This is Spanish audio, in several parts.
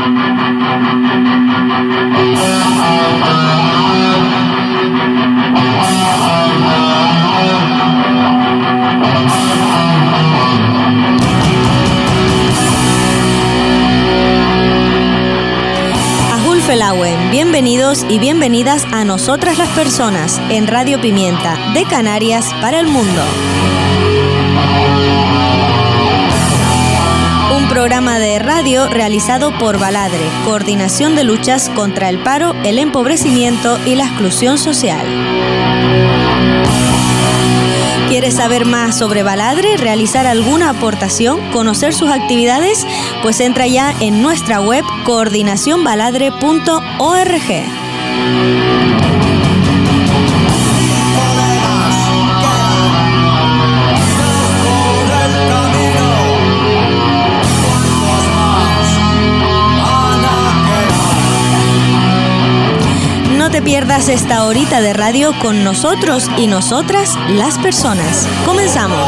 Bienvenidos y bienvenidas a Nosotras las Personas en Radio Pimienta de Canarias para el mundo. Un programa de radio realizado por Baladre, Coordinación de Luchas contra el Paro, el Empobrecimiento y la Exclusión Social. ¿Quieres saber más sobre Baladre, realizar alguna aportación, conocer sus actividades? Pues entra ya en nuestra web coordinacionbaladre.org. No te pierdas esta horita de radio con nosotros y nosotras las personas. Comenzamos.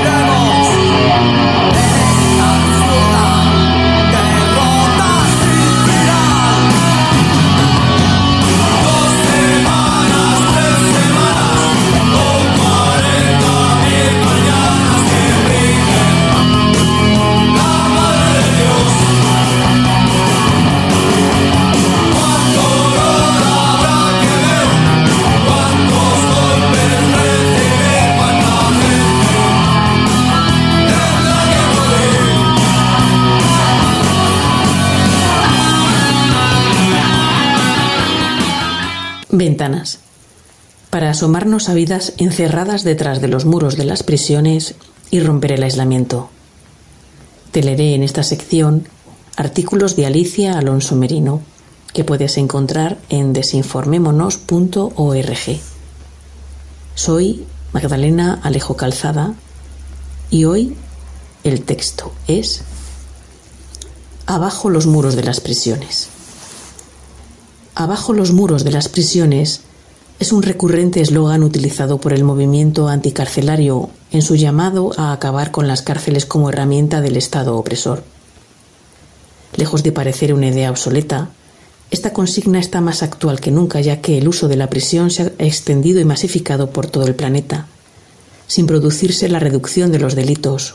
Ventanas. Para asomarnos a vidas encerradas detrás de los muros de las prisiones y romper el aislamiento. Te leeré en esta sección artículos de Alicia Alonso Merino que puedes encontrar en desinformémonos.org. Soy Magdalena Alejo Calzada y hoy el texto es Abajo los muros de las prisiones. Abajo los muros de las prisiones es un recurrente eslogan utilizado por el movimiento anticarcelario en su llamado a acabar con las cárceles como herramienta del Estado opresor. Lejos de parecer una idea obsoleta, esta consigna está más actual que nunca, ya que el uso de la prisión se ha extendido y masificado por todo el planeta, sin producirse la reducción de los delitos.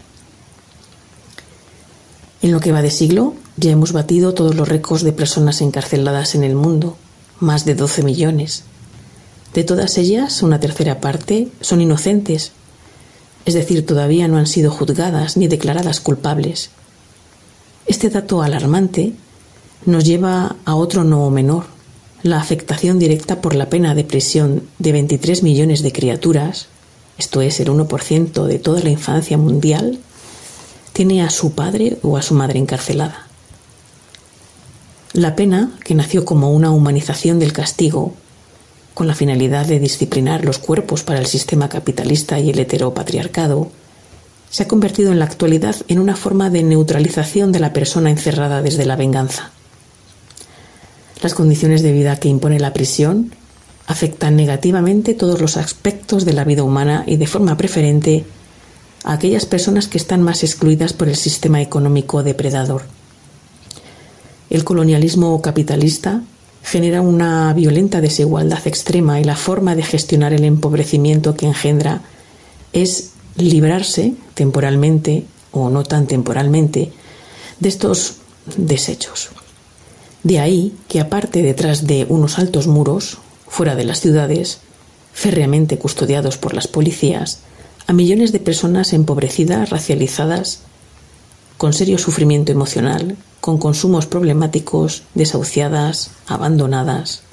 En lo que va de siglo, ya hemos batido todos los récords de personas encarceladas en el mundo, más de 12 millones. De todas ellas, una tercera parte son inocentes, es decir, todavía no han sido juzgadas ni declaradas culpables. Este dato alarmante nos lleva a otro no menor, la afectación directa por la pena de prisión de 23 millones de criaturas, esto es el 1% de toda la infancia mundial, tiene a su padre o a su madre encarcelada. La pena, que nació como una humanización del castigo, con la finalidad de disciplinar los cuerpos para el sistema capitalista y el heteropatriarcado, se ha convertido en la actualidad en una forma de neutralización de la persona encerrada desde la venganza. Las condiciones de vida que impone la prisión afectan negativamente todos los aspectos de la vida humana y de forma preferente a aquellas personas que están más excluidas por el sistema económico depredador. El colonialismo capitalista genera una violenta desigualdad extrema y la forma de gestionar el empobrecimiento que engendra es librarse temporalmente o no tan temporalmente de estos desechos. De ahí que aparte detrás de unos altos muros, fuera de las ciudades, férreamente custodiados por las policías, a millones de personas empobrecidas, racializadas, con serio sufrimiento emocional, con consumos problemáticos, desahuciadas, abandonadas.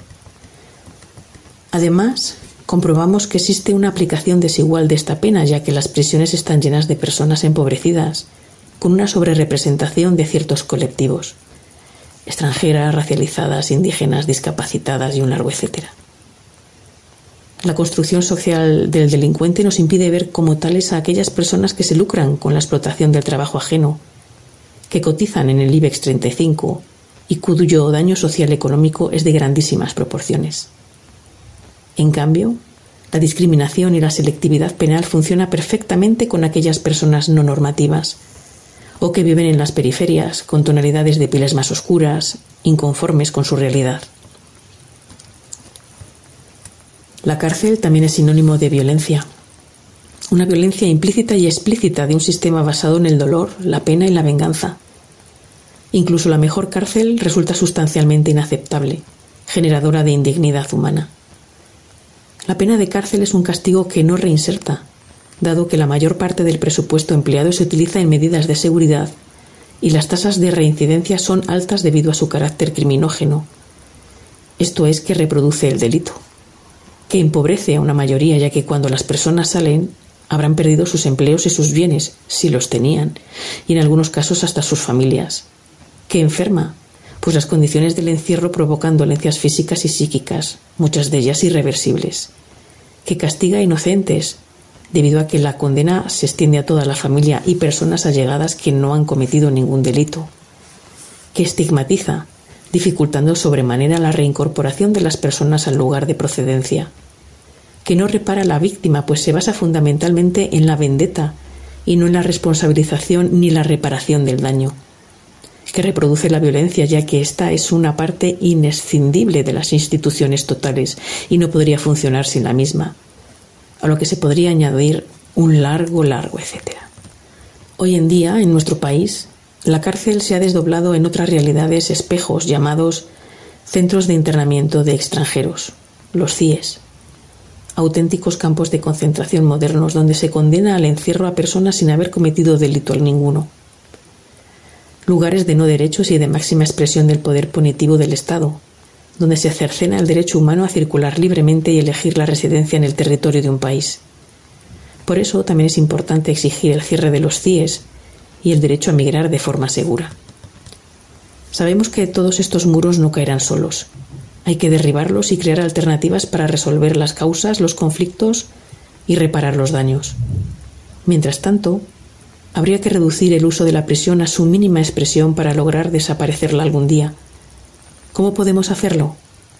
Además, comprobamos que existe una aplicación desigual de esta pena, ya que las prisiones están llenas de personas empobrecidas, con una sobrerepresentación de ciertos colectivos, extranjeras, racializadas, indígenas, discapacitadas y un largo etcétera. La construcción social del delincuente nos impide ver como tales a aquellas personas que se lucran con la explotación del trabajo ajeno, que cotizan en el IBEX 35 y cuyo daño social económico es de grandísimas proporciones. En cambio, la discriminación y la selectividad penal funciona perfectamente con aquellas personas no normativas, o que viven en las periferias con tonalidades de pieles más oscuras, inconformes con su realidad. La cárcel también es sinónimo de violencia. Una violencia implícita y explícita de un sistema basado en el dolor, la pena y la venganza. Incluso la mejor cárcel resulta sustancialmente inaceptable, generadora de indignidad humana. La pena de cárcel es un castigo que no reinserta, dado que la mayor parte del presupuesto empleado se utiliza en medidas de seguridad y las tasas de reincidencia son altas debido a su carácter criminógeno. Esto es, que reproduce el delito, que empobrece a una mayoría, ya que cuando las personas salen habrán perdido sus empleos y sus bienes, si los tenían, y en algunos casos hasta sus familias. Que enferma, pues las condiciones del encierro provocan dolencias físicas y psíquicas, muchas de ellas irreversibles. Que castiga a inocentes, debido a que la condena se extiende a toda la familia y personas allegadas que no han cometido ningún delito. Que estigmatiza, dificultando sobremanera la reincorporación de las personas al lugar de procedencia. Que no repara a la víctima, pues se basa fundamentalmente en la vendetta y no en la responsabilización ni la reparación del daño. Que reproduce la violencia, ya que ésta es una parte inescindible de las instituciones totales y no podría funcionar sin la misma, a lo que se podría añadir un largo etcétera. Hoy en día, en nuestro país, la cárcel se ha desdoblado en otras realidades espejos llamados centros de internamiento de extranjeros, los CIES, auténticos campos de concentración modernos donde se condena al encierro a personas sin haber cometido delito ninguno. Lugares de no derechos y de máxima expresión del poder punitivo del Estado, donde se cercena el derecho humano a circular libremente y elegir la residencia en el territorio de un país. Por eso también es importante exigir el cierre de los CIES y el derecho a migrar de forma segura. Sabemos que todos estos muros no caerán solos. Hay que derribarlos y crear alternativas para resolver las causas, los conflictos y reparar los daños. Mientras tanto, habría que reducir el uso de la prisión a su mínima expresión para lograr desaparecerla algún día. ¿Cómo podemos hacerlo?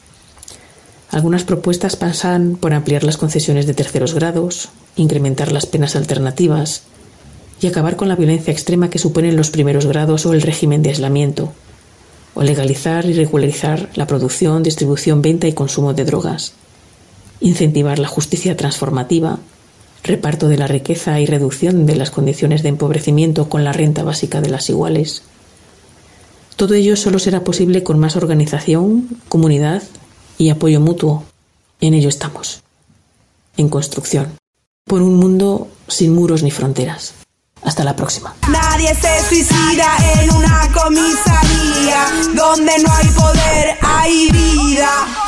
Algunas propuestas pasan por ampliar las concesiones de terceros grados, incrementar las penas alternativas y acabar con la violencia extrema que suponen los primeros grados o el régimen de aislamiento, o legalizar y regularizar la producción, distribución, venta y consumo de drogas, incentivar la justicia transformativa, reparto de la riqueza y reducción de las condiciones de empobrecimiento con la renta básica de las iguales. Todo ello solo será posible con más organización, comunidad y apoyo mutuo. En ello estamos. En construcción. Por un mundo sin muros ni fronteras. Hasta la próxima. Nadie se suicida en una comisaría. Donde no hay poder, hay vida.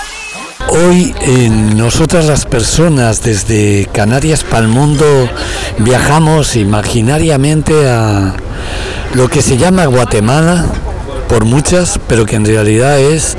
Hoy nosotras las personas desde Canarias para el mundo viajamos imaginariamente a lo que se llama Guatemala, por muchas, pero que en realidad es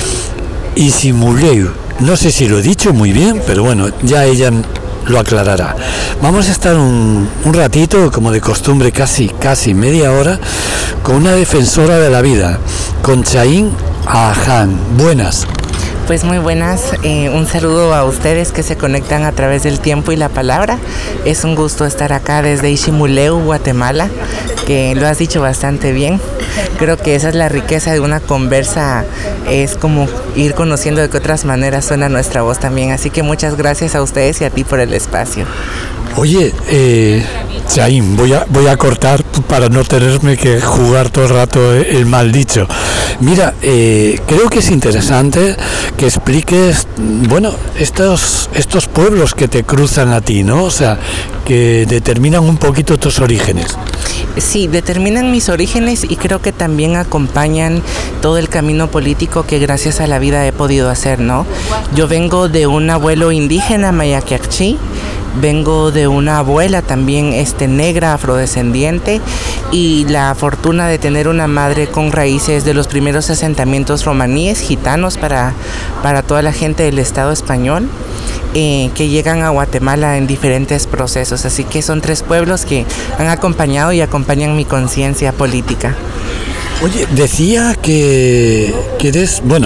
Isimuleu. No sé si lo he dicho muy bien, pero bueno, ya ella lo aclarará. Vamos a estar un ratito, como de costumbre, casi media hora, con una defensora de la vida, con Chaín Aján. Buenas. Pues muy buenas, un saludo a ustedes que se conectan a través del tiempo y la palabra. Es un gusto estar acá desde Isimuleu, Guatemala, que lo has dicho bastante bien. Creo que esa es la riqueza de una conversa, es como ir conociendo de qué otras maneras suena nuestra voz también. Así que muchas gracias a ustedes y a ti por el espacio. Oye, Chaín, voy a cortar para no tenerme que jugar todo el rato el mal dicho. Mira, creo que es interesante que expliques, bueno, estos pueblos que te cruzan a ti, ¿no? O sea, que determinan un poquito tus orígenes. Sí, determinan mis orígenes y creo que también acompañan todo el camino político que gracias a la vida he podido hacer, ¿no? Yo vengo de un abuelo indígena, Mayaquiacchi. Vengo de una abuela también negra, afrodescendiente, y la fortuna de tener una madre con raíces de los primeros asentamientos romaníes, gitanos para toda la gente del Estado español, que llegan a Guatemala en diferentes procesos. Así que son 3 pueblos que han acompañado y acompañan mi conciencia política. Oye, decía que eres, bueno,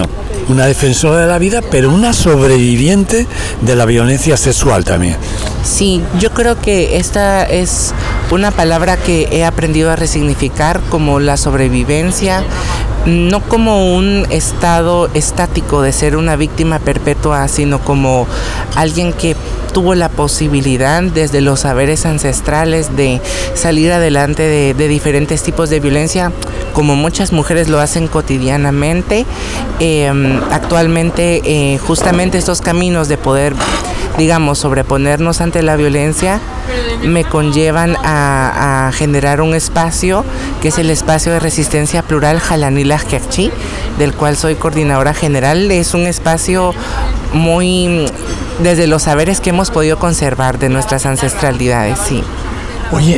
una defensora de la vida, pero una sobreviviente de la violencia sexual también. Sí, yo creo que esta es una palabra que he aprendido a resignificar como la sobrevivencia, no como un estado estático de ser una víctima perpetua, sino como alguien que tuvo la posibilidad desde los saberes ancestrales de salir adelante de diferentes tipos de violencia, como muchas mujeres lo hacen cotidianamente. Actualmente justamente estos caminos de poder, digamos, sobreponernos ante la violencia me conllevan a generar un espacio que es el espacio de resistencia plural Jalanilaj Quiacchi, del cual soy coordinadora general. Es un espacio muy desde los saberes que hemos podido conservar de nuestras ancestralidades, sí. Oye,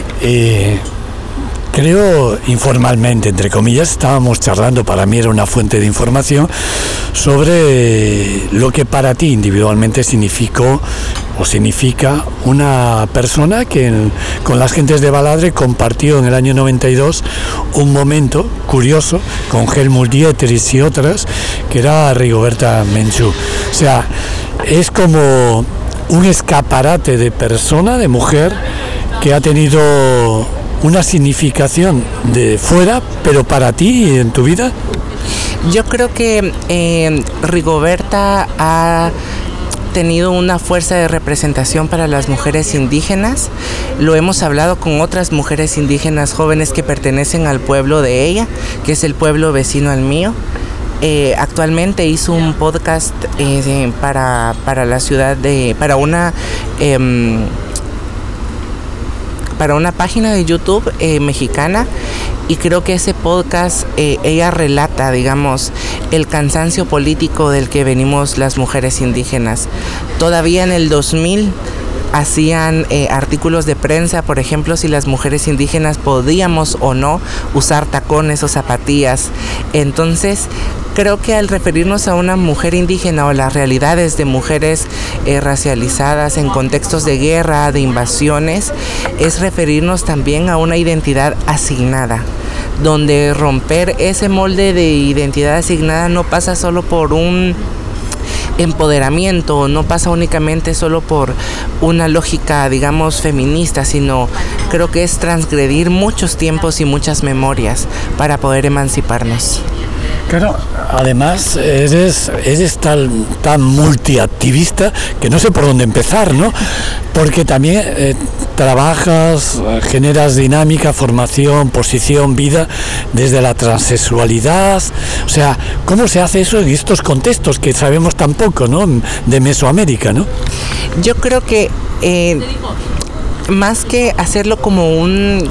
creo informalmente, entre comillas, estábamos charlando, para mí era una fuente de información, sobre lo que para ti individualmente significó o significa una persona que con las gentes de Baladre compartió en el año 92 un momento curioso con Helmut Dietrich y otras, que era Rigoberta Menchú. O sea, es como un escaparate de persona, de mujer, que ha tenido una significación de fuera, pero para ti en tu vida. Yo creo que Rigoberta ha tenido una fuerza de representación para las mujeres indígenas. Lo hemos hablado con otras mujeres indígenas jóvenes que pertenecen al pueblo de ella, que es el pueblo vecino al mío. Actualmente hizo un podcast para la ciudad para una página de YouTube mexicana, y creo que ese podcast ella relata, digamos, el cansancio político del que venimos las mujeres indígenas. Todavía en el 2000 hacían artículos de prensa, por ejemplo, si las mujeres indígenas podíamos o no usar tacones o zapatillas. Entonces, creo que al referirnos a una mujer indígena o las realidades de mujeres racializadas en contextos de guerra, de invasiones, es referirnos también a una identidad asignada, donde romper ese molde de identidad asignada no pasa solo por un empoderamiento, no pasa únicamente solo por una lógica, digamos, feminista, sino creo que es transgredir muchos tiempos y muchas memorias para poder emanciparnos. Claro, además eres tan multiactivista que no sé por dónde empezar, ¿no? Porque también trabajas, generas dinámica, formación, posición, vida desde la transexualidad. O sea, ¿cómo se hace eso en estos contextos que sabemos tan poco, ¿no? De Mesoamérica, ¿no? Yo creo que más que hacerlo como un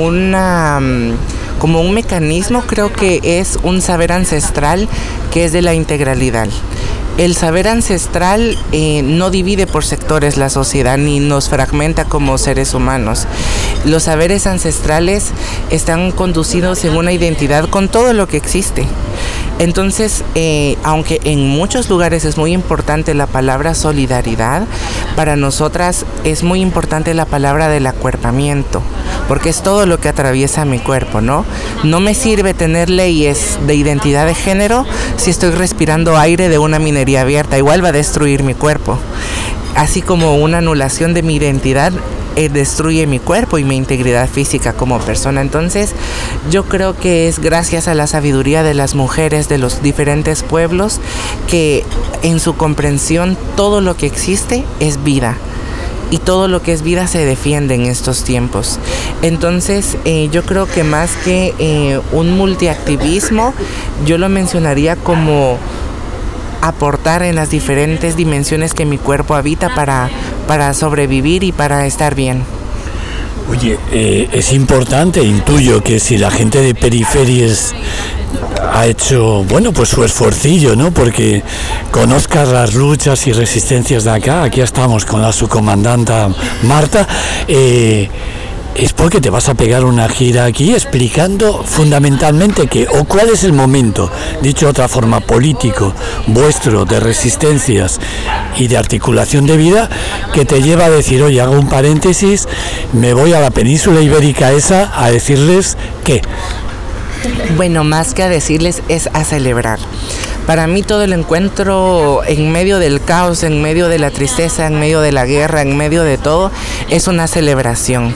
mecanismo, creo que es un saber ancestral que es de la integralidad. El saber ancestral no divide por sectores la sociedad ni nos fragmenta como seres humanos. Los saberes ancestrales están conducidos en una identidad con todo lo que existe. Entonces, aunque en muchos lugares es muy importante la palabra solidaridad, para nosotras es muy importante la palabra del acuerpamiento, porque es todo lo que atraviesa mi cuerpo, ¿no? No me sirve tener leyes de identidad de género si estoy respirando aire de una minería abierta, igual va a destruir mi cuerpo. Así como una anulación de mi identidad destruye mi cuerpo y mi integridad física como persona. Entonces, yo creo que es gracias a la sabiduría de las mujeres de los diferentes pueblos que en su comprensión todo lo que existe es vida. Y todo lo que es vida se defiende en estos tiempos. Entonces, yo creo que más que un multiactivismo, yo lo mencionaría como aportar en las diferentes dimensiones que mi cuerpo habita para sobrevivir y para estar bien. Oye, es importante, intuyo que si la gente de periferias ha hecho, bueno, pues su esfuercillo, ¿no? Porque conozcas las luchas y resistencias de acá. Aquí estamos con la subcomandanta Marta. Es porque te vas a pegar una gira aquí explicando fundamentalmente cuál es el momento, dicho de otra forma, político vuestro de resistencias y de articulación de vida, que te lleva a decir, oye, hago un paréntesis, me voy a la península ibérica esa a decirles que... Bueno, más que a decirles, es a celebrar. Para mí todo el encuentro en medio del caos, en medio de la tristeza, en medio de la guerra, en medio de todo, es una celebración.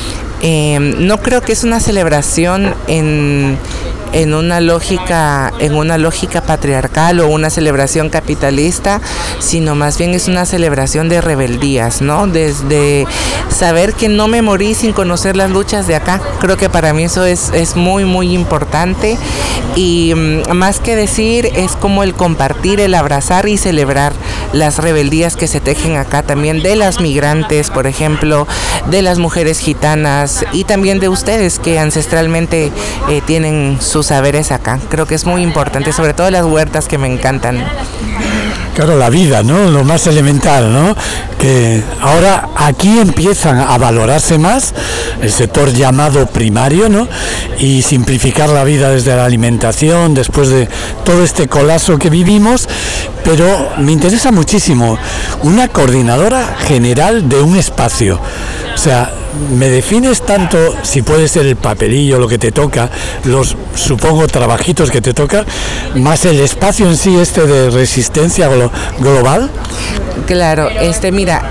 No creo que es una celebración en una lógica patriarcal o una celebración capitalista, sino más bien es una celebración de rebeldías, ¿no? Desde saber que no me morí sin conocer las luchas de acá. Creo que para mí eso es muy, muy importante, y más que decir, es como el compartir, el abrazar y celebrar las rebeldías que se tejen acá también, de las migrantes, por ejemplo, de las mujeres gitanas y también de ustedes que ancestralmente tienen sus saberes acá. Creo que es muy importante, sobre todo las huertas, que me encantan. Claro, la vida, ¿no? Lo más elemental, ¿no? Que ahora aquí empiezan a valorarse más el sector llamado primario, ¿no? Y simplificar la vida desde la alimentación, después de todo este colapso que vivimos. Pero me interesa muchísimo una coordinadora general de un espacio. O sea, me defines tanto, si puede ser el papelillo, lo que te toca, los, supongo, trabajitos que te toca, más el espacio en sí de resistencia global. Claro, mira,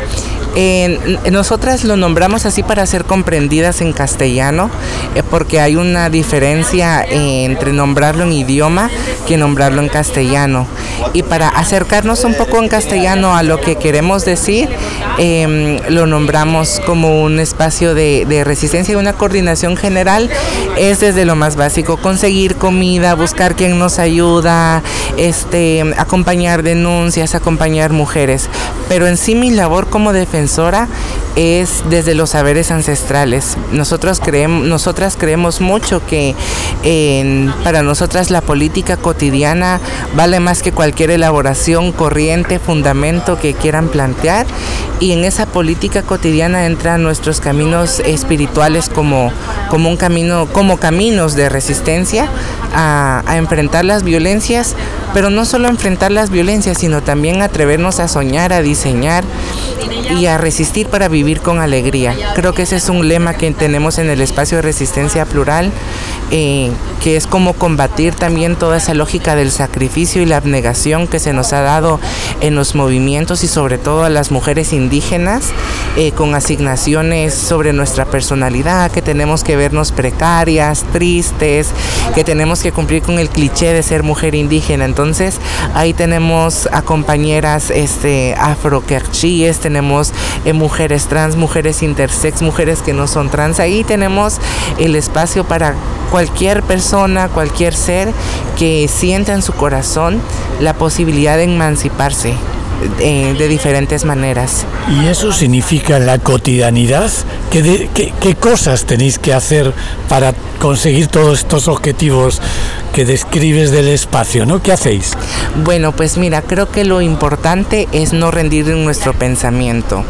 nosotras lo nombramos así para ser comprendidas en castellano, porque hay una diferencia entre nombrarlo en idioma que nombrarlo en castellano. Y para acercarnos un poco en castellano a lo que queremos decir, lo nombramos como un espacio de resistencia y una coordinación general. Es desde lo más básico: conseguir comida, buscar quien nos ayuda, acompañar denuncias, acompañar mujeres. Pero en sí mi labor como defensora es desde los saberes ancestrales. Nosotras creemos mucho que para nosotras la política cotidiana vale más que cualquier elaboración, corriente, fundamento que quieran plantear, y en esa política cotidiana entran nuestros caminos espirituales como caminos de resistencia a enfrentar las violencias, pero no solo enfrentar las violencias, sino también atrevernos a soñar, a diseñar y a resistir para vivir con alegría. Creo que ese es un lema que tenemos en el espacio de resistencia plural, que es como combatir también toda esa lógica del sacrificio y la abnegación que se nos ha dado en los movimientos, y sobre todo a las mujeres indígenas, con asignaciones sobre nuestra personalidad, que tenemos que vernos precarias, tristes, que tenemos que cumplir con el cliché de ser mujer indígena. Entonces ahí tenemos a compañeras afro-quechíes, tenemos mujeres trans, mujeres intersex, mujeres que no son trans. Ahí tenemos el espacio para cualquier persona, cualquier ser que sienta en su corazón la posibilidad de emanciparse de diferentes maneras. ¿Y eso significa en la cotidianidad? ¿Qué cosas tenéis que hacer para conseguir todos estos objetivos que describes del espacio, ¿no? ¿Qué hacéis? Bueno, pues mira, creo que lo importante es no rendir en nuestro pensamiento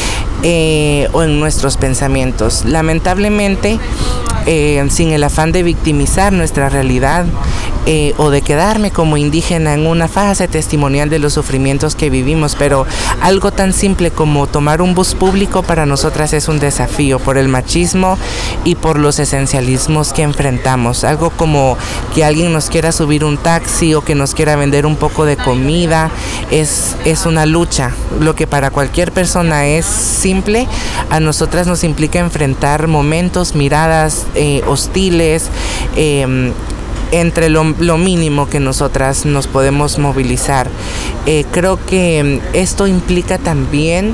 o en nuestros pensamientos. Lamentablemente, sin el afán de victimizar nuestra realidad o de quedarme como indígena en una fase testimonial de los sufrimientos que vivimos, pero algo tan simple como tomar un bus público para nosotras es un desafío por el machismo y por los esencialismos que enfrentamos. Algo como que alguien nos quiera subir un taxi o que nos quiera vender un poco de comida es una lucha. Lo que para cualquier persona es simple, a nosotras nos implica enfrentar momentos, miradas hostiles, entre lo mínimo que nosotras nos podemos movilizar. Creo que esto implica también,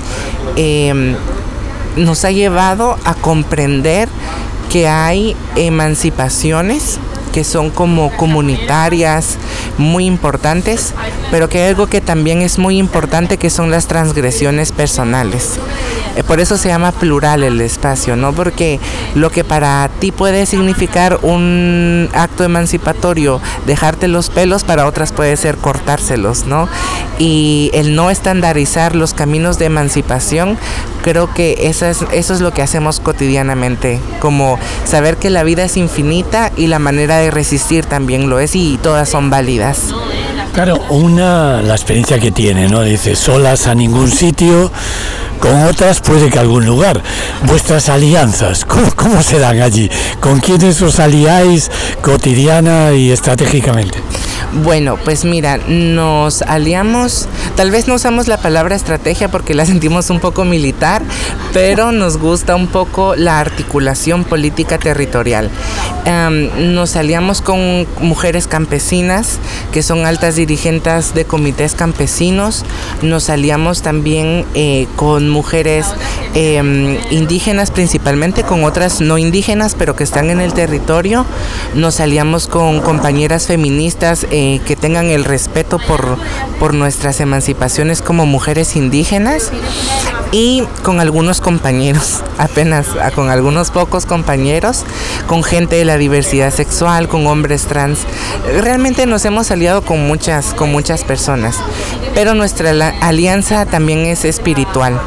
nos ha llevado a comprender que hay emancipaciones que son como comunitarias, muy importantes, pero que hay algo que también es muy importante, que son las transgresiones personales. Por eso se llama plural el espacio, ¿no? Porque lo que para ti puede significar un acto emancipatorio, dejarte los pelos, para otras puede ser cortárselos, ¿no? Y el no estandarizar los caminos de emancipación, creo que eso es lo que hacemos cotidianamente, como saber que la vida es infinita y la manera de resistir también lo es, y todas son válidas. Claro, la experiencia que tiene, ¿no? Dice, solas a ningún sitio, con otras puede que algún lugar. Vuestras alianzas, ¿cómo se dan allí? ¿Con quiénes os aliáis cotidiana y estratégicamente? Bueno, pues mira, nos aliamos, tal vez no usamos la palabra estrategia porque la sentimos un poco militar, pero nos gusta un poco la articulación política territorial. Nos aliamos con mujeres campesinas que son altas dirigentes de comités campesinos, nos aliamos también con mujeres indígenas principalmente, con otras no indígenas pero que están en el territorio, nos aliamos con compañeras feministas que tengan el respeto por nuestras emancipaciones como mujeres indígenas y con algunos compañeros, apenas con algunos pocos compañeros, con gente de la diversidad sexual, con hombres trans. Realmente nos hemos aliado con muchas personas, pero nuestra alianza también es espiritual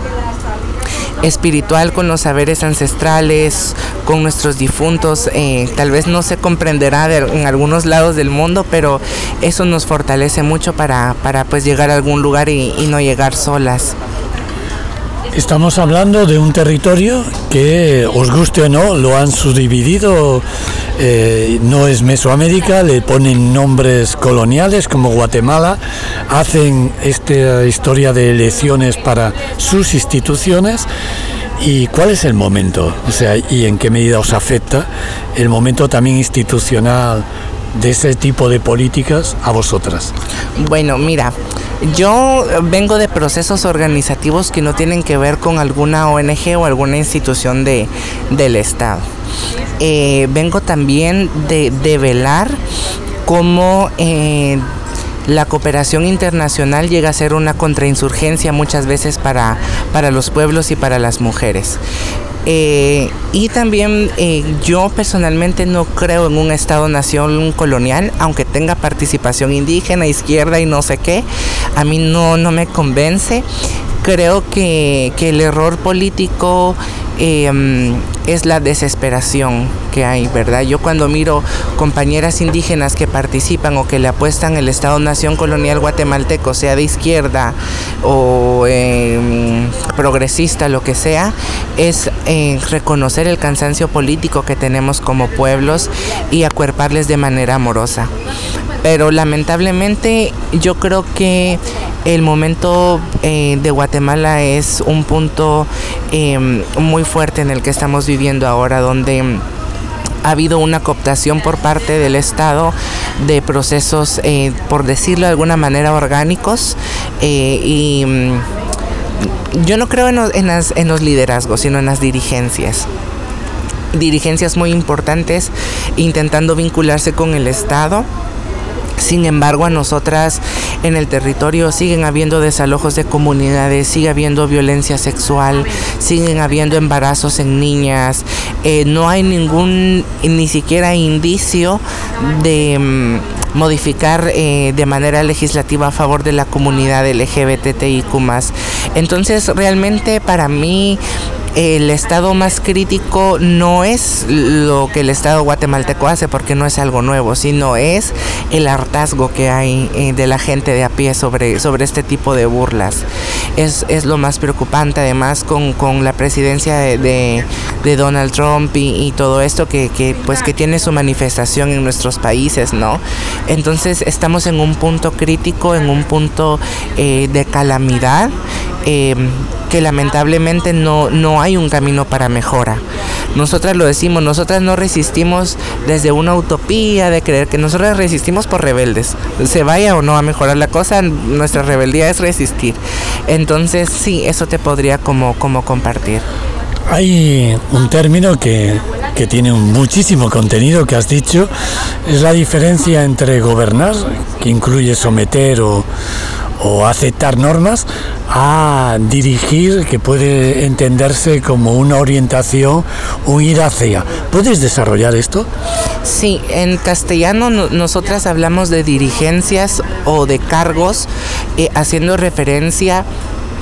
con los saberes ancestrales, con nuestros difuntos. Tal vez no se comprenderá en algunos lados del mundo, pero eso nos fortalece mucho para pues llegar a algún lugar y no llegar solas. Estamos hablando de un territorio que, os guste o no, lo han subdividido, no es Mesoamérica, le ponen nombres coloniales como Guatemala, hacen esta historia de elecciones para sus instituciones. ¿Y cuál es el momento? O sea, ¿y en qué medida os afecta el momento también institucional de ese tipo de políticas a vosotras? Bueno, mira, yo vengo de procesos organizativos que no tienen que ver con alguna ONG o alguna institución del Estado. Vengo también de velar cómo la cooperación internacional llega a ser una contrainsurgencia muchas veces para los pueblos y para las mujeres. Y también yo personalmente no creo en un Estado-nación colonial, aunque tenga participación indígena, izquierda y no sé qué, a mí no me convence. Creo que el error político es la desesperación que hay, ¿verdad? Yo cuando miro compañeras indígenas que participan o que le apuestan el Estado-nación colonial guatemalteco, sea de izquierda o progresista, lo que sea, es reconocer el cansancio político que tenemos como pueblos y acuerparles de manera amorosa. Pero lamentablemente yo creo que el momento de Guatemala es un punto muy fuerte en el que estamos viviendo ahora, donde ha habido una cooptación por parte del Estado de procesos, por decirlo de alguna manera, orgánicos, y yo no creo en los liderazgos, sino en las dirigencias muy importantes, intentando vincularse con el Estado. Sin embargo, a nosotras en el territorio siguen habiendo desalojos de comunidades, sigue habiendo violencia sexual, siguen habiendo embarazos en niñas, no hay ni siquiera indicio de modificar de manera legislativa a favor de la comunidad LGBTIQ+. Entonces, realmente para mí el estado más crítico no es lo que el Estado guatemalteco hace, porque no es algo nuevo, sino es el hartazgo que hay de la gente de a pie sobre este tipo de burlas. Es lo más preocupante, además con la presidencia de Donald Trump y todo esto que tiene su manifestación en nuestros países, ¿no? Entonces estamos en un punto crítico, en un punto de calamidad, que lamentablemente no hay un camino para mejora. Nosotras lo decimos, nosotras no resistimos desde una utopía de creer que nosotras resistimos por rebeldes. Se vaya o no a mejorar la cosa, nuestra rebeldía es resistir. Entonces sí, eso te podría como compartir. Hay un término que tiene muchísimo contenido que has dicho, es la diferencia entre gobernar, que incluye someter o aceptar normas, a dirigir, que puede entenderse como una orientación, un ir hacia. ¿Puedes desarrollar esto? Sí, en castellano nosotras hablamos de dirigencias o de cargos, haciendo referencia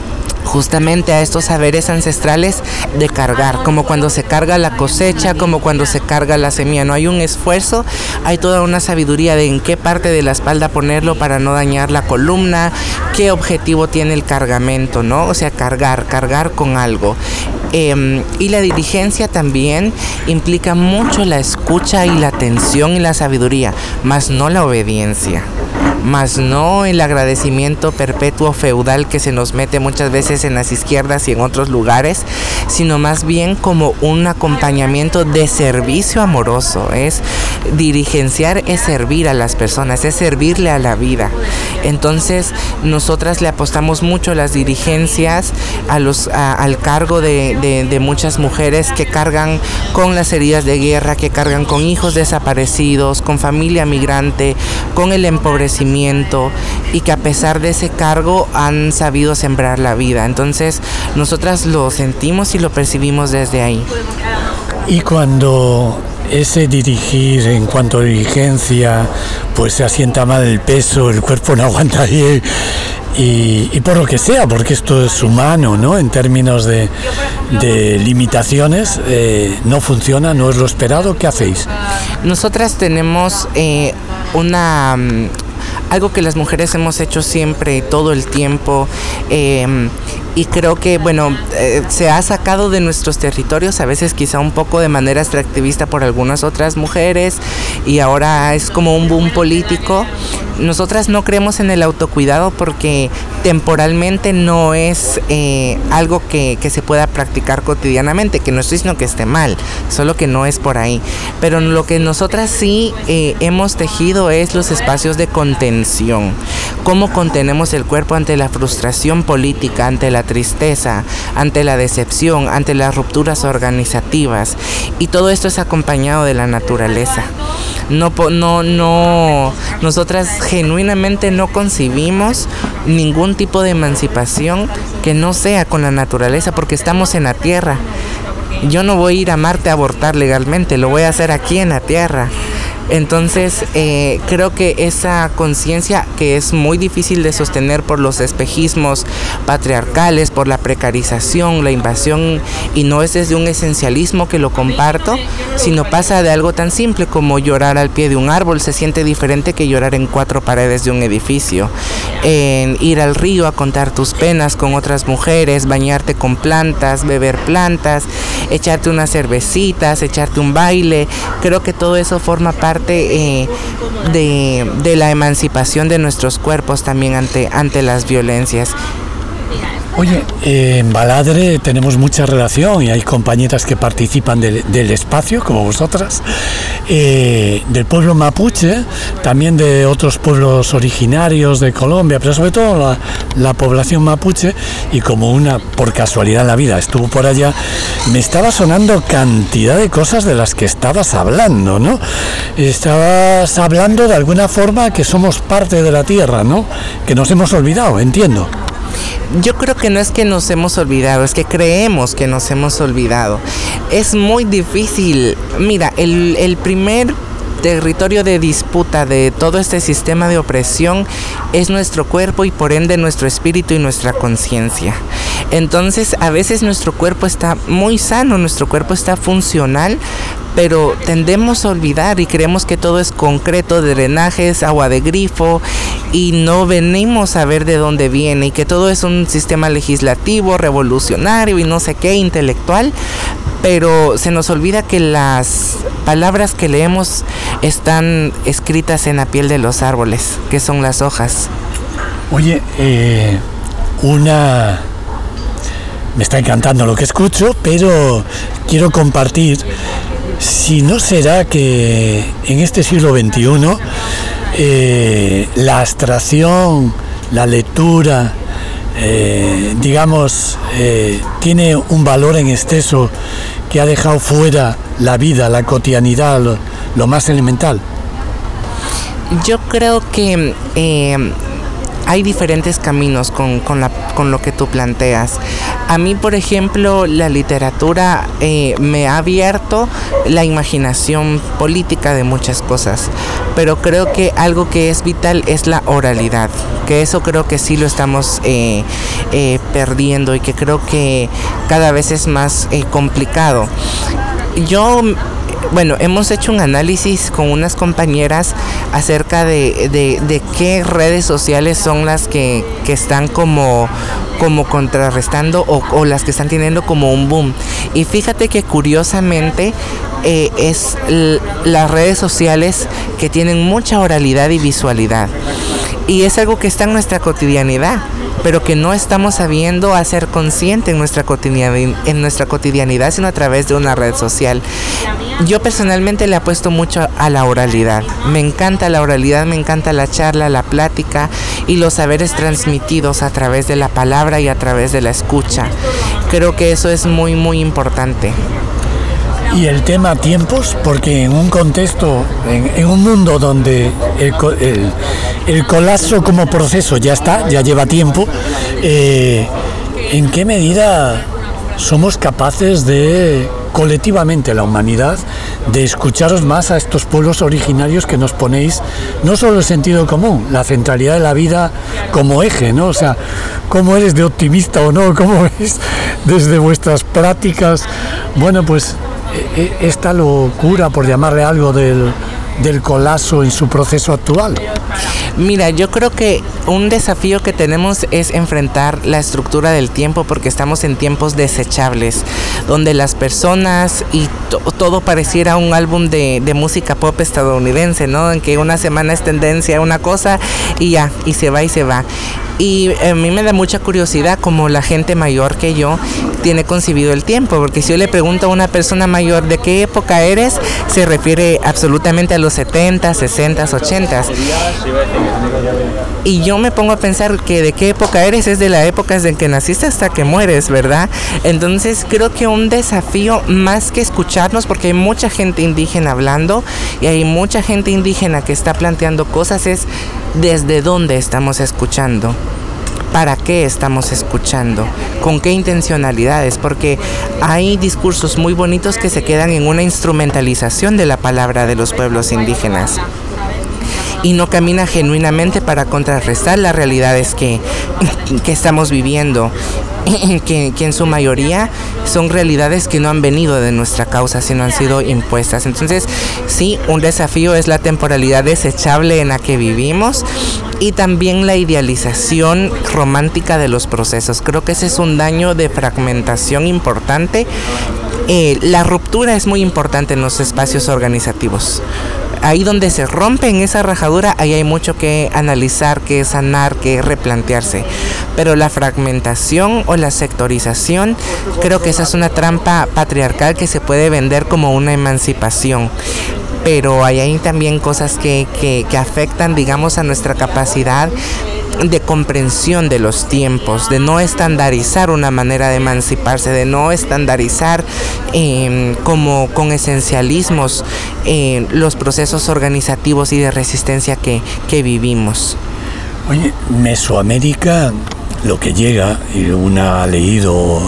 justamente a estos saberes ancestrales de cargar, como cuando se carga la cosecha, como cuando se carga la semilla. No hay un esfuerzo, hay toda una sabiduría de en qué parte de la espalda ponerlo para no dañar la columna, qué objetivo tiene el cargamento, ¿no? O sea, cargar con algo. Y la diligencia también implica mucho la escucha y la atención y la sabiduría, más no la obediencia, más no el agradecimiento perpetuo feudal que se nos mete muchas veces en las izquierdas y en otros lugares, sino más bien como un acompañamiento de servicio amoroso. Es dirigenciar, es servir a las personas, es servirle a la vida. Entonces nosotras le apostamos mucho a las dirigencias, al cargo de muchas mujeres que cargan con las heridas de guerra, que cargan con hijos desaparecidos, con familia migrante, con el empobrecimiento, y que a pesar de ese cargo han sabido sembrar la vida. Entonces nosotras lo sentimos y lo percibimos desde ahí. Y cuando ese dirigir, en cuanto a diligencia, pues se asienta mal el peso, el cuerpo no aguanta bien, y por lo que sea, porque esto es humano, ¿no? En términos de limitaciones, no funciona, no es lo esperado, ¿qué hacéis? Nosotras tenemos algo que las mujeres hemos hecho siempre, todo el tiempo, y creo que, se ha sacado de nuestros territorios, a veces quizá un poco de manera extractivista por algunas otras mujeres, y ahora es como un boom político. Nosotras no creemos en el autocuidado porque temporalmente no es algo que se pueda practicar cotidianamente, que no estoy diciendo que esté mal, solo que no es por ahí. Pero lo que nosotras sí hemos tejido es los espacios de contención. Cómo contenemos el cuerpo ante la frustración política, ante la tristeza, ante la decepción, ante las rupturas organizativas. Y todo esto es acompañado de la naturaleza. Nosotras genuinamente no concibimos ningún tipo de emancipación que no sea con la naturaleza, porque estamos en la tierra. Yo no voy a ir a Marte a abortar legalmente, lo voy a hacer aquí en la tierra. Entonces creo que esa conciencia, que es muy difícil de sostener por los espejismos patriarcales, por la precarización, la invasión, y no es desde un esencialismo que lo comparto, sino pasa de algo tan simple como llorar al pie de un árbol. Se siente diferente que llorar en 4 paredes de un edificio. Ir al río a contar tus penas con otras mujeres, bañarte con plantas, beber plantas, echarte unas cervecitas, echarte un baile. Creo que todo eso forma parte de la emancipación de nuestros cuerpos también ante las violencias. Oye, en Baladre tenemos mucha relación y hay compañeras que participan del espacio, como vosotras, del pueblo mapuche, también de otros pueblos originarios de Colombia, pero sobre todo la población mapuche, y como por casualidad en la vida estuvo por allá, me estaba sonando cantidad de cosas de las que estabas hablando, ¿no? Estabas hablando de alguna forma que somos parte de la tierra, ¿no? Que nos hemos olvidado, entiendo. Yo creo que no es que nos hemos olvidado, es que creemos que nos hemos olvidado. Es muy difícil. Mira, el primer territorio de disputa de todo este sistema de opresión es nuestro cuerpo y por ende nuestro espíritu y nuestra conciencia. Entonces, a veces nuestro cuerpo está muy sano, nuestro cuerpo está funcional, pero tendemos a olvidar y creemos que todo es concreto, drenajes, agua de grifo, y no venimos a ver de dónde viene, y que todo es un sistema legislativo, revolucionario y no sé qué, intelectual, pero se nos olvida que las palabras que leemos están escritas en la piel de los árboles, que son las hojas. Oye, me está encantando lo que escucho, pero quiero compartir si no será que en este siglo XXI la abstracción, la lectura, tiene un valor en exceso que ha dejado fuera la vida, la cotidianidad, lo más elemental. Yo creo que hay diferentes caminos con lo que tú planteas. A mí, por ejemplo, la literatura me ha abierto la imaginación política de muchas cosas, pero creo que algo que es vital es la oralidad, que eso creo que sí lo estamos perdiendo y que creo que cada vez es más complicado. Hemos hecho un análisis con unas compañeras acerca de qué redes sociales son las que están como contrarrestando o las que están teniendo como un boom. Y fíjate que curiosamente es las redes sociales que tienen mucha oralidad y visualidad. Y es algo que está en nuestra cotidianidad, pero que no estamos sabiendo hacer consciente en nuestra cotidianidad, sino a través de una red social. Yo personalmente le apuesto mucho a la oralidad. Me encanta la oralidad, me encanta la charla, la plática y los saberes transmitidos a través de la palabra y a través de la escucha. Creo que eso es muy, muy importante. Y el tema tiempos, porque en un contexto, en un mundo donde el colapso como proceso ya lleva tiempo, ¿en qué medida somos capaces de, colectivamente la humanidad, de escucharos más a estos pueblos originarios que nos ponéis no solo el sentido común, la centralidad de la vida como eje, ¿no? O sea, ¿cómo eres de optimista o no? ¿Cómo es desde vuestras prácticas? Bueno, pues esta locura, por llamarle algo, del colapso en su proceso actual. Mira, yo creo que un desafío que tenemos es enfrentar la estructura del tiempo, porque estamos en tiempos desechables, donde las personas y todo pareciera un álbum de música pop estadounidense, ¿no? En que una semana es tendencia a una cosa y ya, y se va. Y a mí me da mucha curiosidad cómo la gente mayor que yo tiene concebido el tiempo, porque si yo le pregunto a una persona mayor de qué época eres, se refiere absolutamente a los 70, 60, 80. Y yo me pongo a pensar que de qué época eres es de la época desde que naciste hasta que mueres, ¿verdad? Entonces creo que un desafío más que escucharnos, porque hay mucha gente indígena hablando y hay mucha gente indígena que está planteando cosas, es desde dónde estamos escuchando. ¿Para qué estamos escuchando? ¿Con qué intencionalidades? Porque hay discursos muy bonitos que se quedan en una instrumentalización de la palabra de los pueblos indígenas y no camina genuinamente para contrarrestar las realidades que estamos viviendo, que en su mayoría son realidades que no han venido de nuestra causa, sino han sido impuestas. Entonces, sí, un desafío es la temporalidad desechable en la que vivimos y también la idealización romántica de los procesos. Creo que ese es un daño de fragmentación importante. La ruptura es muy importante en los espacios organizativos. Ahí donde se rompe en esa rajadura, ahí hay mucho que analizar, que sanar, que replantearse. Pero la fragmentación o la sectorización, creo que esa es una trampa patriarcal que se puede vender como una emancipación. Pero hay también cosas que afectan, digamos, a nuestra capacidad de comprensión de los tiempos, de no estandarizar una manera de emanciparse, de no estandarizar como con esencialismos los procesos organizativos y de resistencia que vivimos. Oye, Mesoamérica, lo que llega, y una ha leído,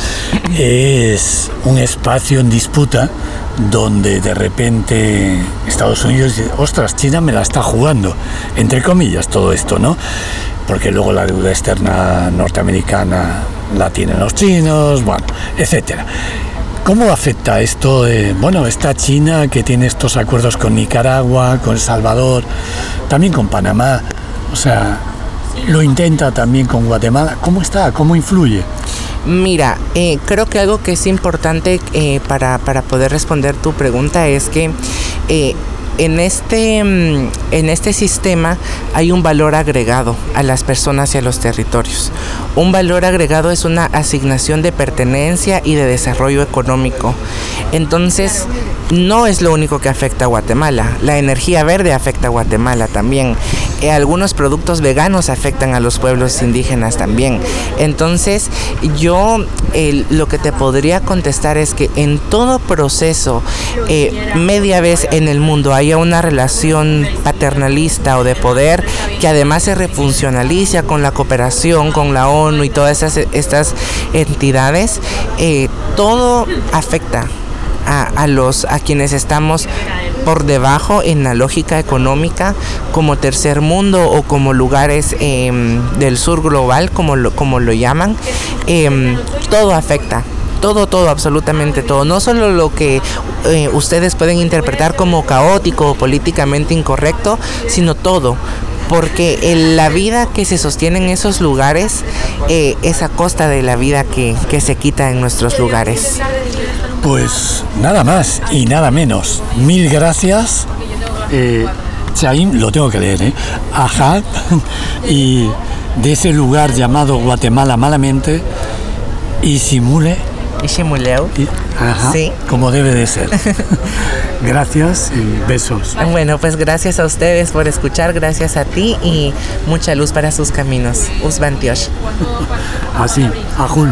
es un espacio en disputa donde de repente Estados Unidos dice, ostras, China me la está jugando, entre comillas, todo esto, ¿no? Porque luego la deuda externa norteamericana la tienen los chinos, bueno, etcétera. ¿Cómo afecta esto, esta China que tiene estos acuerdos con Nicaragua, con El Salvador, también con Panamá? O sea, lo intenta también con Guatemala. ¿Cómo está? ¿Cómo influye? Mira, creo que algo que es importante para poder responder tu pregunta es que en este sistema hay un valor agregado a las personas y a los territorios. Un valor agregado es una asignación de pertenencia y de desarrollo económico. Entonces, no es lo único que afecta a Guatemala. La energía verde afecta a Guatemala también. Algunos productos veganos afectan a los pueblos indígenas también. Entonces, yo lo que te podría contestar es que en todo proceso, media vez en el mundo hay haya una relación paternalista o de poder que además se refuncionaliza con la cooperación, con la ONU y todas estas entidades, todo afecta a quienes estamos por debajo en la lógica económica, como tercer mundo o como lugares del sur global, como lo llaman. Todo afecta. Todo, absolutamente todo. No solo lo que ustedes pueden interpretar como caótico o políticamente incorrecto, sino todo. Porque la vida que se sostiene en esos lugares es a costa de la vida que se quita en nuestros lugares. Pues nada más y nada menos. Mil gracias. Chaim, lo tengo que leer, Ajá. Y de ese lugar llamado Guatemala malamente, y Simule. Y Simuleu. Ajá, sí. Como debe de ser. Gracias y besos. Bueno, pues gracias a ustedes por escuchar, gracias a ti y mucha luz para sus caminos. Usbantiosh. Así, Ajul.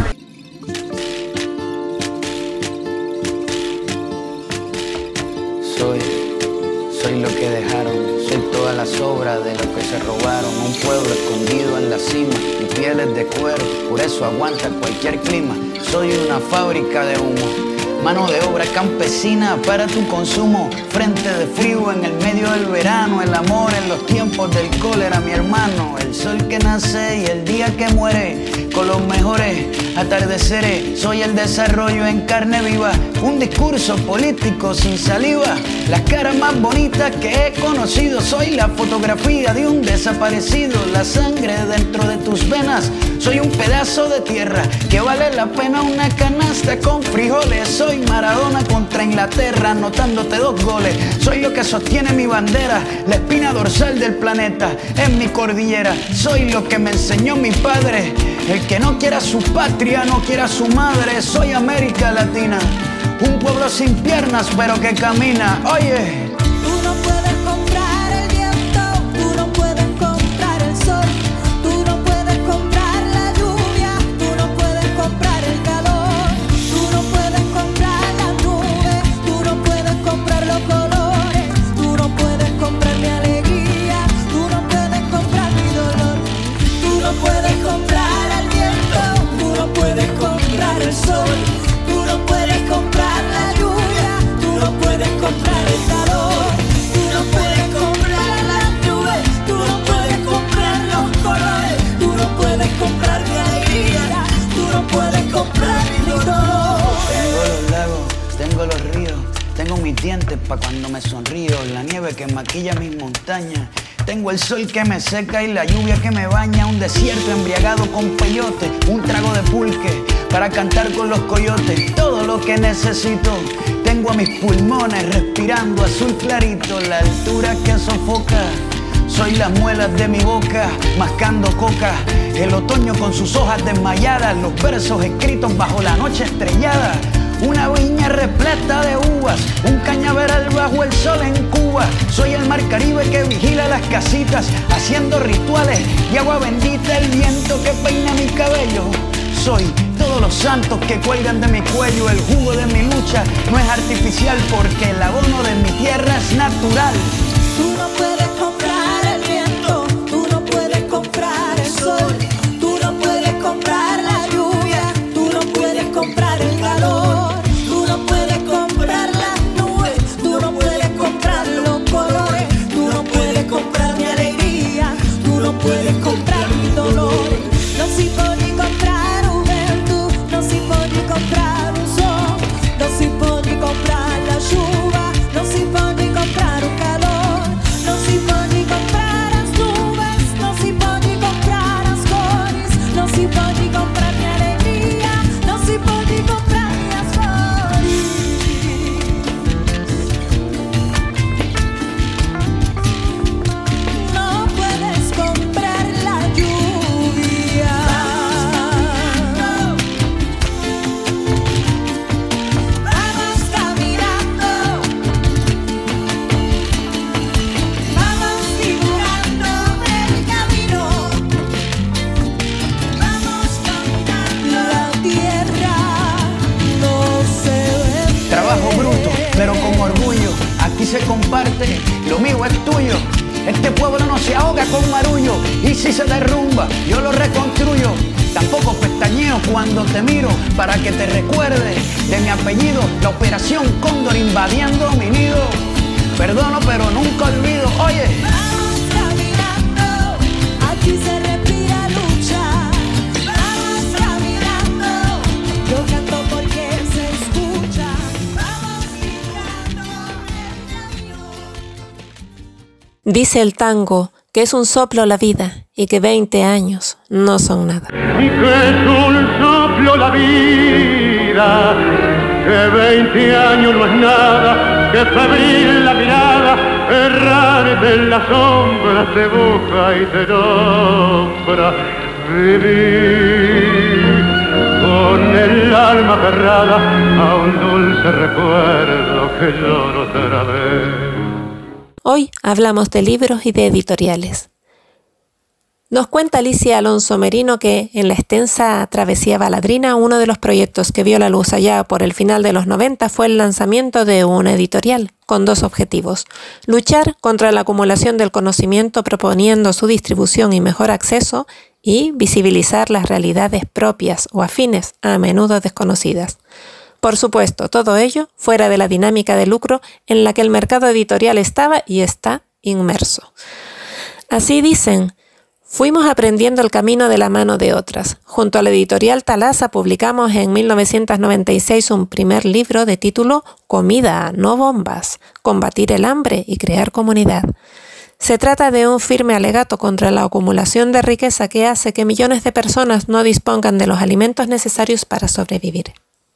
Soy lo que dejaron, soy todas las obras de lo que se robaron. Un pueblo escondido en la cima y pieles de cuero, por eso aguanta cualquier clima. Soy una fábrica de humo, mano de obra campesina para tu consumo. Frente de frío en el medio del verano, el amor en los tiempos del cólera, mi hermano. El sol que nace y el día que muere, con los mejores atardeceres. Soy el desarrollo en carne viva, un discurso político sin saliva. Las caras más bonitas que he conocido, soy la fotografía de un desaparecido. La sangre dentro de tus venas, soy un pedazo de tierra que vale la pena una canasta con frijoles. Soy Maradona contra Inglaterra, anotándote 2 goles. Soy lo que sostiene mi bandera, la espina dorsal del planeta en mi cordillera. Soy lo que me enseñó mi padre, el que no quiera su patria, no quiera su madre. Soy América Latina, un pueblo sin piernas pero que camina. Oye, tú no puedes comprar el viento, tú no puedes comprar el sol, tú no puedes comprar la lluvia, tú no puedes comprar el calor, tú no puedes comprar las nubes, tú no puedes comprar los colores, tú no puedes comprar mi alegría, tú no puedes comprar mi dolor, tú no puedes comprar el viento, tú no puedes comprar el sol, tú no puedes comprar la lluvia, tú no puedes comprar el calor, tú no puedes comprar las nubes, tú no puedes comprar los colores, tú no puedes comprar mi alegría, tú no puedes comprar mi dolor. tengo los lagos, tengo los ríos, tengo mis dientes pa' cuando me sonrío, la nieve que maquilla mis montañas. Tengo el sol que me seca y la lluvia que me baña, un desierto embriagado con peyote, un trago de pulque para cantar con los coyotes. Todo lo que necesito, tengo a mis pulmones respirando azul clarito, la altura que sofoca. Soy las muelas de mi boca, mascando coca, el otoño con sus hojas desmayadas, los versos escritos bajo la noche estrellada. Una viña repleta de uvas, un cañaveral bajo el sol en Cuba. Soy el mar Caribe que vigila las casitas, haciendo rituales y agua bendita, el viento que peina mi cabello. Soy todos los santos que cuelgan de mi cuello, el jugo de mi lucha no es artificial porque el abono de mi tierra es natural. Tú no puedes comprar el viento, tú no puedes comprar el sol, tú no puedes comprar la lluvia, tú no puedes comprar el calor, tú no puedes comprar las nubes, tú no puedes comprar los colores, tú no puedes comprar mi alegría, tú no puedes comprar mi dolor. No si puoi comprare un vento, non si può comprare un sol, non si può comprare la lluvia, non si può comprare un calor, non si può Este pueblo no se ahoga con marullo, y si se derrumba, yo lo reconstruyo. Tampoco pestañeo cuando te miro para que te recuerde de mi apellido. La operación Cóndor invadiendo mi nido. Perdono pero nunca olvido. Oye, Vamos caminando, aquí se respira lucha. Vamos caminando, yo canto porque se escucha. Vamos gritando el camino. Dice el tango que es un soplo la vida y que 20 años no son nada. Y que es un soplo la vida, que 20 años no es nada, que febril la mirada, errar de las sombras te busca y te nombra. Vivir con el alma aferrada a un dulce recuerdo que lloro otra vez. Hoy hablamos de libros y de editoriales. Nos cuenta Alicia Alonso Merino que en la extensa travesía baladrina, uno de los proyectos que vio la luz allá por el final de los 90 fue el lanzamiento de una editorial con dos objetivos: luchar contra la acumulación del conocimiento proponiendo su distribución y mejor acceso, y visibilizar las realidades propias o afines, a menudo desconocidas. Por supuesto, todo ello fuera de la dinámica de lucro en la que el mercado editorial estaba y está inmerso. Así dicen: fuimos aprendiendo el camino de la mano de otras. Junto a la editorial Talasa publicamos en 1996 un primer libro de título Comida, no bombas, combatir el hambre y crear comunidad. Se trata de un firme alegato contra la acumulación de riqueza que hace que millones de personas no dispongan de los alimentos necesarios para sobrevivir.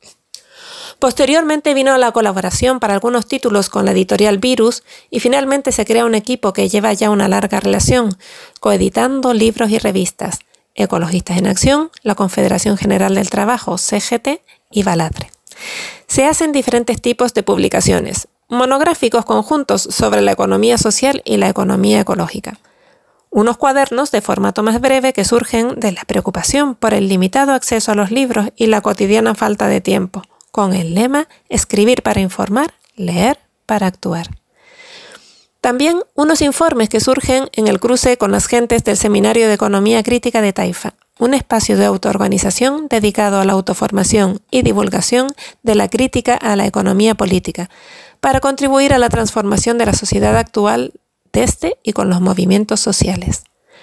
Posteriormente vino la colaboración para algunos títulos con la editorial Virus y finalmente se crea un equipo que lleva ya una larga relación, coeditando libros y revistas: Ecologistas en Acción, la Confederación General del Trabajo, CGT, y Baladre. Se hacen diferentes tipos de publicaciones: monográficos conjuntos sobre la economía social y la economía ecológica; unos cuadernos de formato más breve que surgen de la preocupación por el limitado acceso a los libros y la cotidiana falta de tiempo, con el lema escribir para informar, leer para actuar. También unos informes que surgen en el cruce con las gentes del Seminario de Economía Crítica de Taifa, un espacio de autoorganización dedicado a la autoformación y divulgación de la crítica a la economía política, para contribuir a la transformación de la sociedad actual desde y con los movimientos sociales.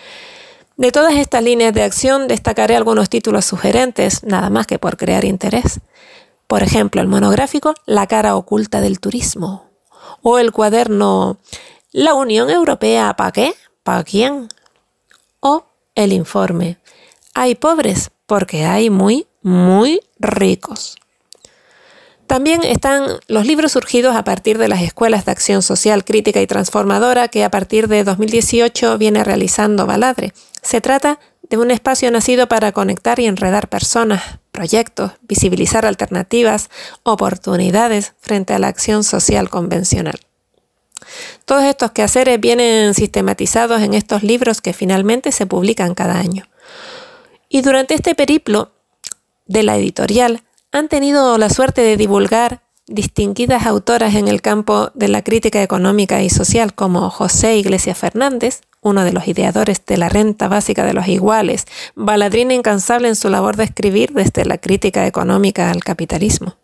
De todas estas líneas de acción destacaré algunos títulos sugerentes, nada más que por crear interés. Por ejemplo, el monográfico La cara oculta del turismo, o el cuaderno ¿La Unión Europea para qué? ¿Para quién? O el informe Hay pobres porque hay muy, muy ricos. También están los libros surgidos a partir de las escuelas de acción social crítica y transformadora que a partir de 2018 viene realizando Baladre. Se trata de un espacio nacido para conectar y enredar personas, proyectos, visibilizar alternativas, oportunidades frente a la acción social convencional. Todos estos quehaceres vienen sistematizados en estos libros que finalmente se publican cada año. Y durante este periplo de la editorial han tenido la suerte de divulgar distinguidas autoras en el campo de la crítica económica y social como José Iglesias Fernández, uno de los ideadores de la renta básica de los iguales, baladrina incansable en su labor de escribir desde la crítica económica al capitalismo;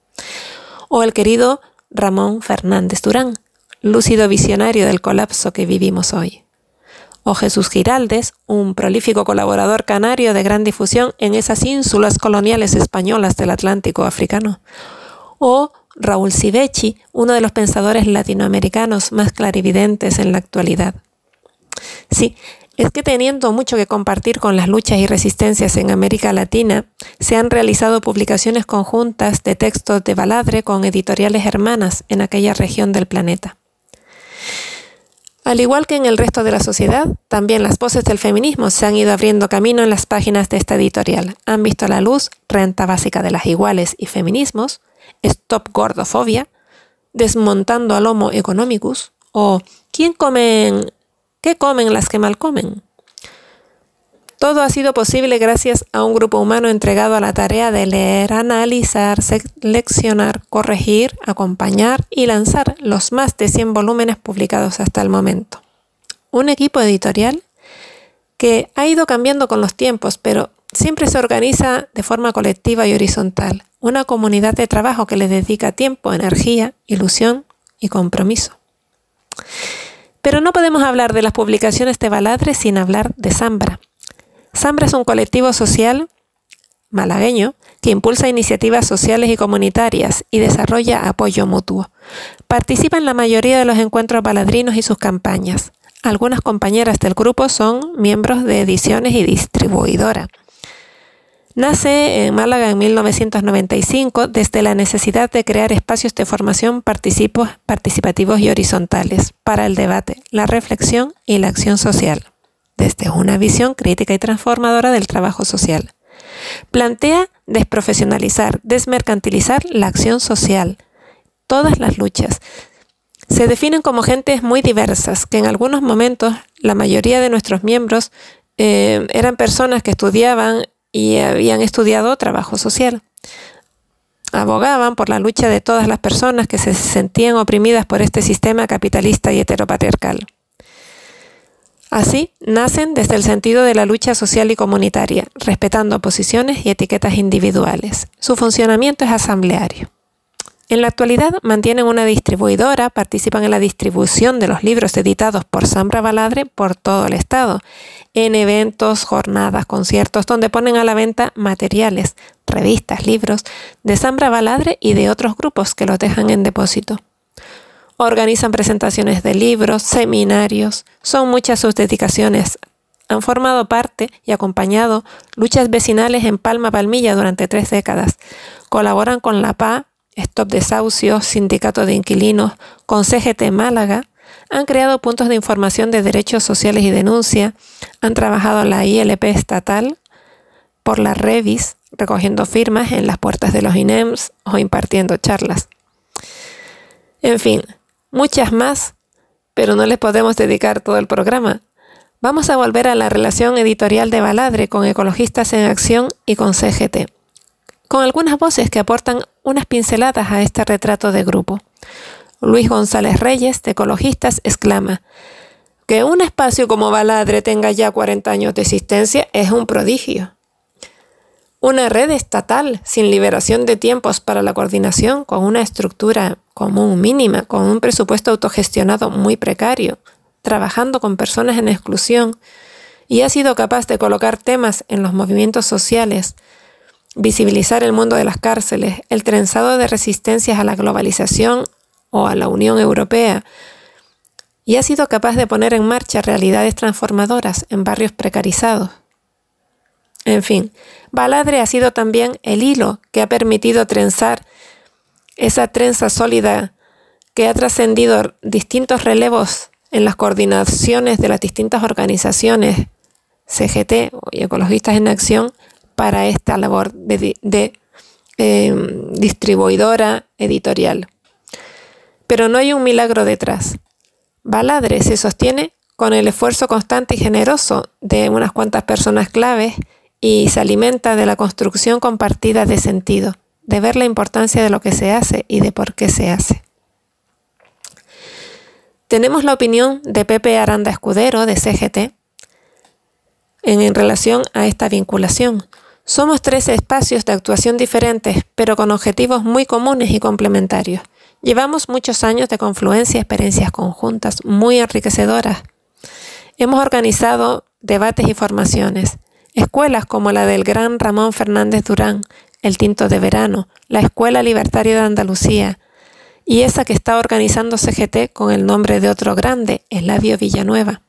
o el querido Ramón Fernández Durán, lúcido visionario del colapso que vivimos hoy; o Jesús Giraldes, un prolífico colaborador canario de gran difusión en esas ínsulas coloniales españolas del Atlántico africano; o Raúl Sivechi, uno de los pensadores latinoamericanos más clarividentes en la actualidad. Sí, es que teniendo mucho que compartir con las luchas y resistencias en América Latina, se han realizado publicaciones conjuntas de textos de Baladre con editoriales hermanas en aquella región del planeta. Al igual que en el resto de la sociedad, también las voces del feminismo se han ido abriendo camino en las páginas de esta editorial. Han visto la luz Renta Básica de las Iguales y Feminismos, Stop Gordofobia, Desmontando al Homo Economicus, o ¿Qué comen las que mal comen? Todo ha sido posible gracias a un grupo humano entregado a la tarea de leer, analizar, seleccionar, corregir, acompañar y lanzar los más de 100 volúmenes publicados hasta el momento. un equipo editorial que ha ido cambiando con los tiempos, pero siempre se organiza de forma colectiva y horizontal. Una comunidad de trabajo que le dedica tiempo, energía, ilusión y compromiso. Pero no podemos hablar de las publicaciones de Baladre sin hablar de Zambra. Zambra es un colectivo social malagueño que impulsa iniciativas sociales y comunitarias y desarrolla apoyo mutuo. Participa en la mayoría de los encuentros baladrinos y sus campañas. Algunas compañeras del grupo son miembros de ediciones y distribuidora. Nace en Málaga en 1995 desde la necesidad de crear espacios de formación participativos y horizontales para el debate, la reflexión y la acción social, desde una visión crítica y transformadora del trabajo social. Plantea desprofesionalizar, desmercantilizar la acción social, todas las luchas. Se definen como gentes muy diversas, que en algunos momentos la mayoría de nuestros miembros eran personas que estudiaban y habían estudiado trabajo social. Abogaban por la lucha de todas las personas que se sentían oprimidas por este sistema capitalista y heteropatriarcal. Así, nacen desde el sentido de la lucha social y comunitaria, respetando posiciones y etiquetas individuales. Su funcionamiento es asambleario. En la actualidad mantienen una distribuidora, participan en la distribución de los libros editados por Zambra Baladre por todo el estado, en eventos, jornadas, conciertos, donde ponen a la venta materiales, revistas, libros de Zambra Baladre y de otros grupos que los dejan en depósito. Organizan presentaciones de libros, seminarios, son muchas sus dedicaciones. Han formado parte y acompañado luchas vecinales en Palma Palmilla durante 3 décadas. Colaboran con la PA, Stop Desahucios, Sindicato de Inquilinos, con CGT Málaga, han creado puntos de información de derechos sociales y denuncia, han trabajado en la ILP estatal por la Revis, recogiendo firmas en las puertas de los INEMS o impartiendo charlas. En fin, muchas más, pero no les podemos dedicar todo el programa. Vamos a volver a la relación editorial de Baladre con Ecologistas en Acción y con CGT, con algunas voces que aportan unas pinceladas a este retrato de grupo. Luis González Reyes, de Ecologistas, exclama: que un espacio como Baladre tenga ya 40 años de existencia es un prodigio. Una red estatal sin liberación de tiempos para la coordinación, con una estructura común mínima, con un presupuesto autogestionado muy precario, trabajando con personas en exclusión, y ha sido capaz de colocar temas en los movimientos sociales, visibilizar el mundo de las cárceles, el trenzado de resistencias a la globalización o a la Unión Europea, y ha sido capaz de poner en marcha realidades transformadoras en barrios precarizados. En fin, Baladre ha sido también el hilo que ha permitido trenzar esa trenza sólida que ha trascendido distintos relevos en las coordinaciones de las distintas organizaciones CGT y Ecologistas en Acción para esta labor de distribuidora editorial. Pero no hay un milagro detrás. Baladre se sostiene con el esfuerzo constante y generoso de unas cuantas personas claves y se alimenta de la construcción compartida de sentido, de ver la importancia de lo que se hace y de por qué se hace. Tenemos la opinión de Pepe Aranda Escudero, de CGT, en relación a esta vinculación. Somos 13 espacios de actuación diferentes, pero con objetivos muy comunes y complementarios. Llevamos muchos años de confluencia y experiencias conjuntas muy enriquecedoras. Hemos organizado debates y formaciones. Escuelas como la del gran Ramón Fernández Durán, el Tinto de Verano, la Escuela Libertaria de Andalucía, y esa que está organizando CGT con el nombre de otro grande, Eladio Villanueva.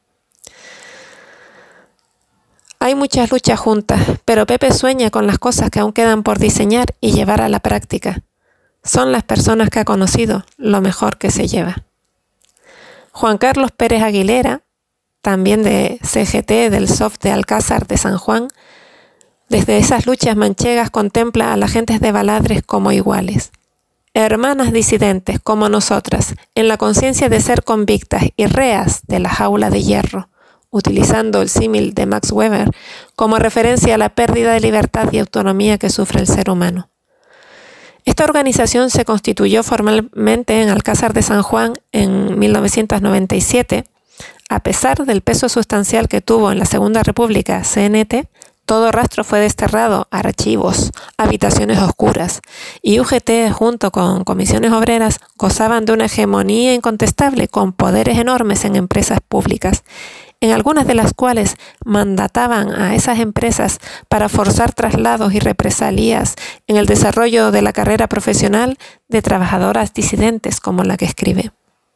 Hay muchas luchas juntas, pero Pepe sueña con las cosas que aún quedan por diseñar y llevar a la práctica. Son las personas que ha conocido lo mejor que se lleva. Juan Carlos Pérez Aguilera, también de CGT, del SOF de Alcázar de San Juan, desde esas luchas manchegas contempla a las gentes de Baladre como iguales. Hermanas disidentes como nosotras, en la conciencia de ser convictas y reas de la jaula de hierro, utilizando el símil de Max Weber como referencia a la pérdida de libertad y autonomía que sufre el ser humano. Esta organización se constituyó formalmente en Alcázar de San Juan en 1997 A pesar del peso sustancial que tuvo en la Segunda República CNT, todo rastro fue desterrado a archivos, habitaciones oscuras, y UGT junto con comisiones obreras gozaban de una hegemonía incontestable con poderes enormes en empresas públicas, en algunas de las cuales mandataban a esas empresas para forzar traslados y represalias en el desarrollo de la carrera profesional de trabajadoras disidentes como la que escribe.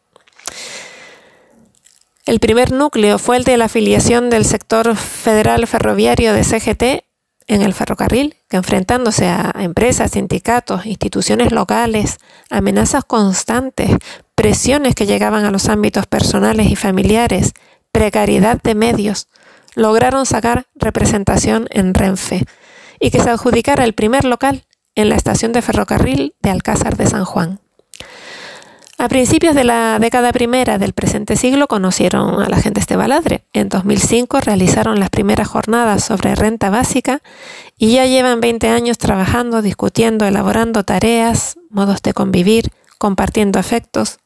El primer núcleo fue el de la afiliación del sector federal ferroviario de CGT en el ferrocarril, que enfrentándose a empresas, sindicatos, instituciones locales, amenazas constantes, presiones que llegaban a los ámbitos personales y familiares, precariedad de medios, lograron sacar representación en Renfe y que se adjudicara el primer local en la estación de ferrocarril de Alcázar de San Juan. A principios de la década primera del presente siglo conocieron a la gente de Baladre. En 2005 realizaron las primeras jornadas sobre renta básica y ya llevan 20 años trabajando, discutiendo, elaborando tareas, modos de convivir, compartiendo afectos.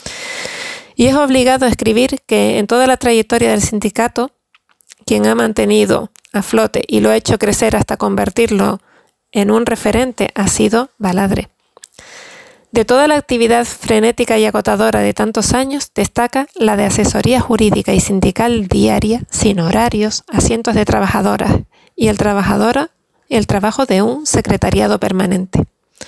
Y es obligado a escribir que en toda la trayectoria del sindicato, quien ha mantenido a flote y lo ha hecho crecer hasta convertirlo en un referente ha sido Baladre. De toda la actividad frenética y agotadora de tantos años, destaca la de asesoría jurídica y sindical diaria, sin horarios, a cientos de trabajadoras, y el trabajo de un secretariado permanente.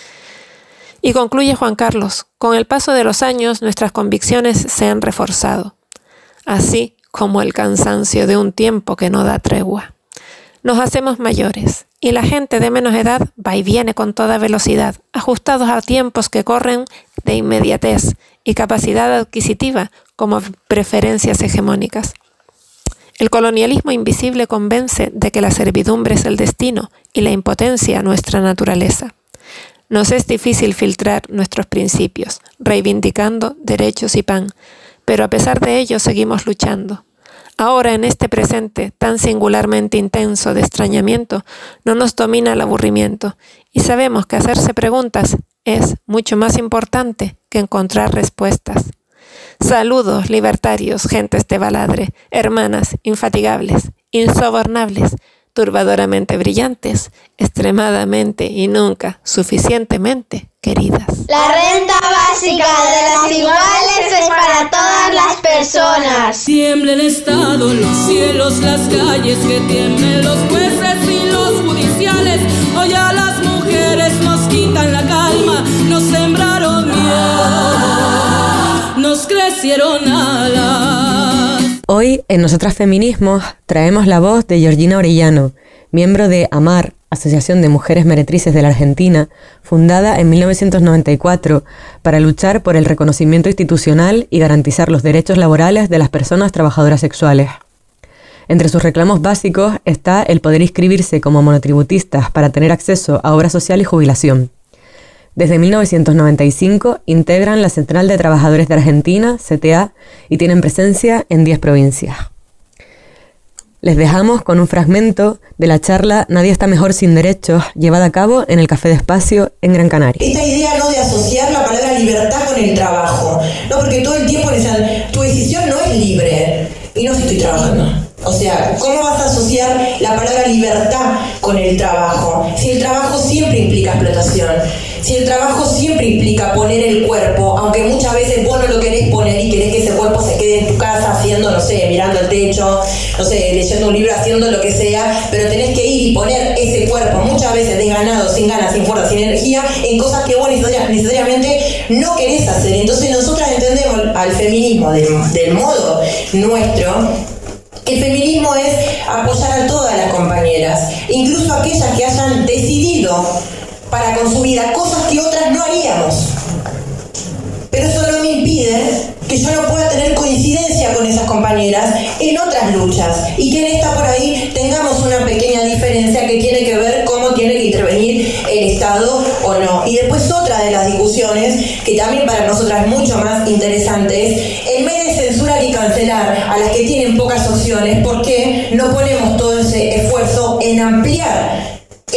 Y concluye Juan Carlos, con el paso de los años nuestras convicciones se han reforzado, así como el cansancio de un tiempo que no da tregua. Nos hacemos mayores y la gente de menos edad va y viene con toda velocidad, ajustados a tiempos que corren de inmediatez y capacidad adquisitiva como preferencias hegemónicas. El colonialismo invisible convence de que la servidumbre es el destino y la impotencia nuestra naturaleza. Nos es difícil filtrar nuestros principios, reivindicando derechos y pan, pero a pesar de ello seguimos luchando. Ahora, en este presente tan singularmente intenso de extrañamiento, no nos domina el aburrimiento y sabemos que hacerse preguntas es mucho más importante que encontrar respuestas. Saludos, libertarios, gentes de Baladre, hermanas infatigables, insobornables, turbadoramente brillantes, extremadamente y nunca suficientemente queridas. La renta básica de las iguales es para todas las personas. Tiembla el Estado, los cielos, las calles, que tiemblen los jueces y los judiciales. Hoy a las mujeres nos quitan la calma, nos sembraron miedo, nos crecieron alas. Hoy, en Nosotras Feminismos, traemos la voz de Georgina Orellano, miembro de AMAR, Asociación de Mujeres Meretrices de la Argentina, fundada en 1994 para luchar por el reconocimiento institucional y garantizar los derechos laborales de las personas trabajadoras sexuales. Entre sus reclamos básicos está el poder inscribirse como monotributistas para tener acceso a obra social y jubilación. Desde 1995 integran la Central de Trabajadores de Argentina, CTA, y tienen presencia en 10 provincias. Les dejamos con un fragmento de la charla Nadie está mejor sin derechos, llevada a cabo en el Café de Espacio en Gran Canaria. Esta idea no de asociar la palabra libertad con el trabajo, no, porque todo el tiempo le dicen, tu decisión no es libre, y no si estoy trabajando. O sea, ¿cómo vas a asociar la palabra libertad con el trabajo? Si el trabajo siempre implica explotación, si el trabajo siempre implica poner el cuerpo, aunque muchas veces vos no lo querés poner y querés que ese cuerpo se quede en tu casa haciendo, no sé, mirando el techo, no sé, leyendo un libro, haciendo lo que sea, pero tenés que ir y poner ese cuerpo, muchas veces desganado, sin ganas, sin fuerza, sin energía, en cosas que vos necesariamente no querés hacer. Entonces nosotras entendemos al feminismo del modo nuestro. El feminismo es apoyar a todas las compañeras, incluso aquellas que hayan decidido para con su vida cosas que otras no haríamos. Pero eso no me impide que yo no pueda tener coincidencia con esas compañeras en otras luchas y que en esta por ahí tengamos una pequeña diferencia que tiene que ver cómo tiene que intervenir el Estado o no. Y después otra de las discusiones que también para nosotras es mucho más interesante es, en vez de censurar y cancelar a las que tienen pocas opciones, ¿por qué no ponemos todo ese esfuerzo en ampliar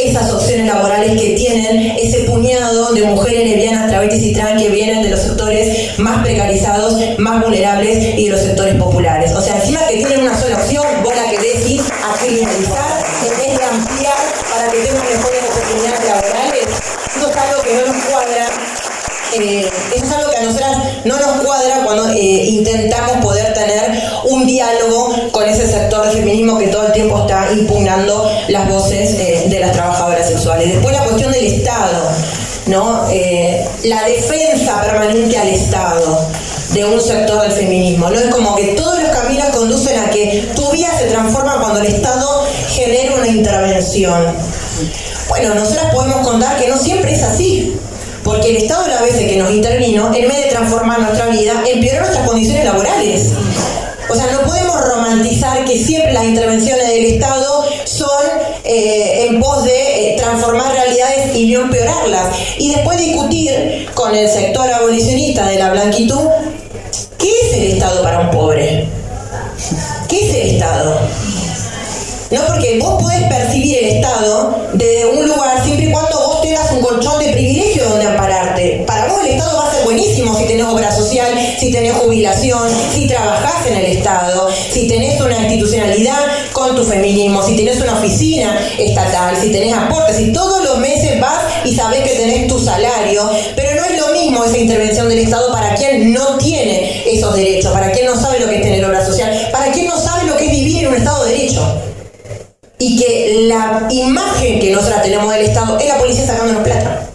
esas opciones laborales que tienen ese puñado de mujeres lesbianas, travestis y trans que vienen de los sectores más precarizados, más vulnerables y de los sectores populares. O sea, encima que tienen una sola opción, vos la querés ir a criminalizar en vez de ampliar para que tengan mejores oportunidades laborales. Eso es algo que no nos cuadra. Eso es algo que a nosotras no nos cuadra cuando intentamos poder tener un diálogo con ese sector del feminismo que todo el tiempo está impugnando las voces de las trabajadoras sexuales. Después la cuestión del Estado, ¿no? La defensa permanente al Estado de un sector del feminismo, ¿no? Es como que todos los caminos conducen a que tu vida se transforma cuando el Estado genera una intervención. Bueno, nosotras podemos contar que no siempre es así. Porque el Estado, las veces que nos intervino, en vez de transformar nuestra vida, empeoró nuestras condiciones laborales. O sea, no podemos romantizar que siempre las intervenciones del Estado son en pos de transformar realidades y no empeorarlas. Y después discutir con el sector abolicionista de la blanquitud, ¿qué es el Estado para un pobre? ¿Qué es el Estado? No, porque vos podés percibir el Estado desde un lugar siempre y cuando vos tengas un colchón de privilegio donde ampararte. Para vos el Estado va a ser buenísimo si tenés obra social, si tenés jubilación, si trabajás en el Estado, si tenés una institucionalidad con tu feminismo, si tenés una oficina estatal, si tenés aportes, si todos los meses vas y sabés que tenés tu salario, pero no es lo mismo esa intervención del Estado para quien no tiene esos derechos, para quien no sabe lo que es tener obra social, para quien no sabe lo que es vivir en un Estado de Derecho. Y que la imagen que nosotros tenemos del Estado es la policía sacándonos plata,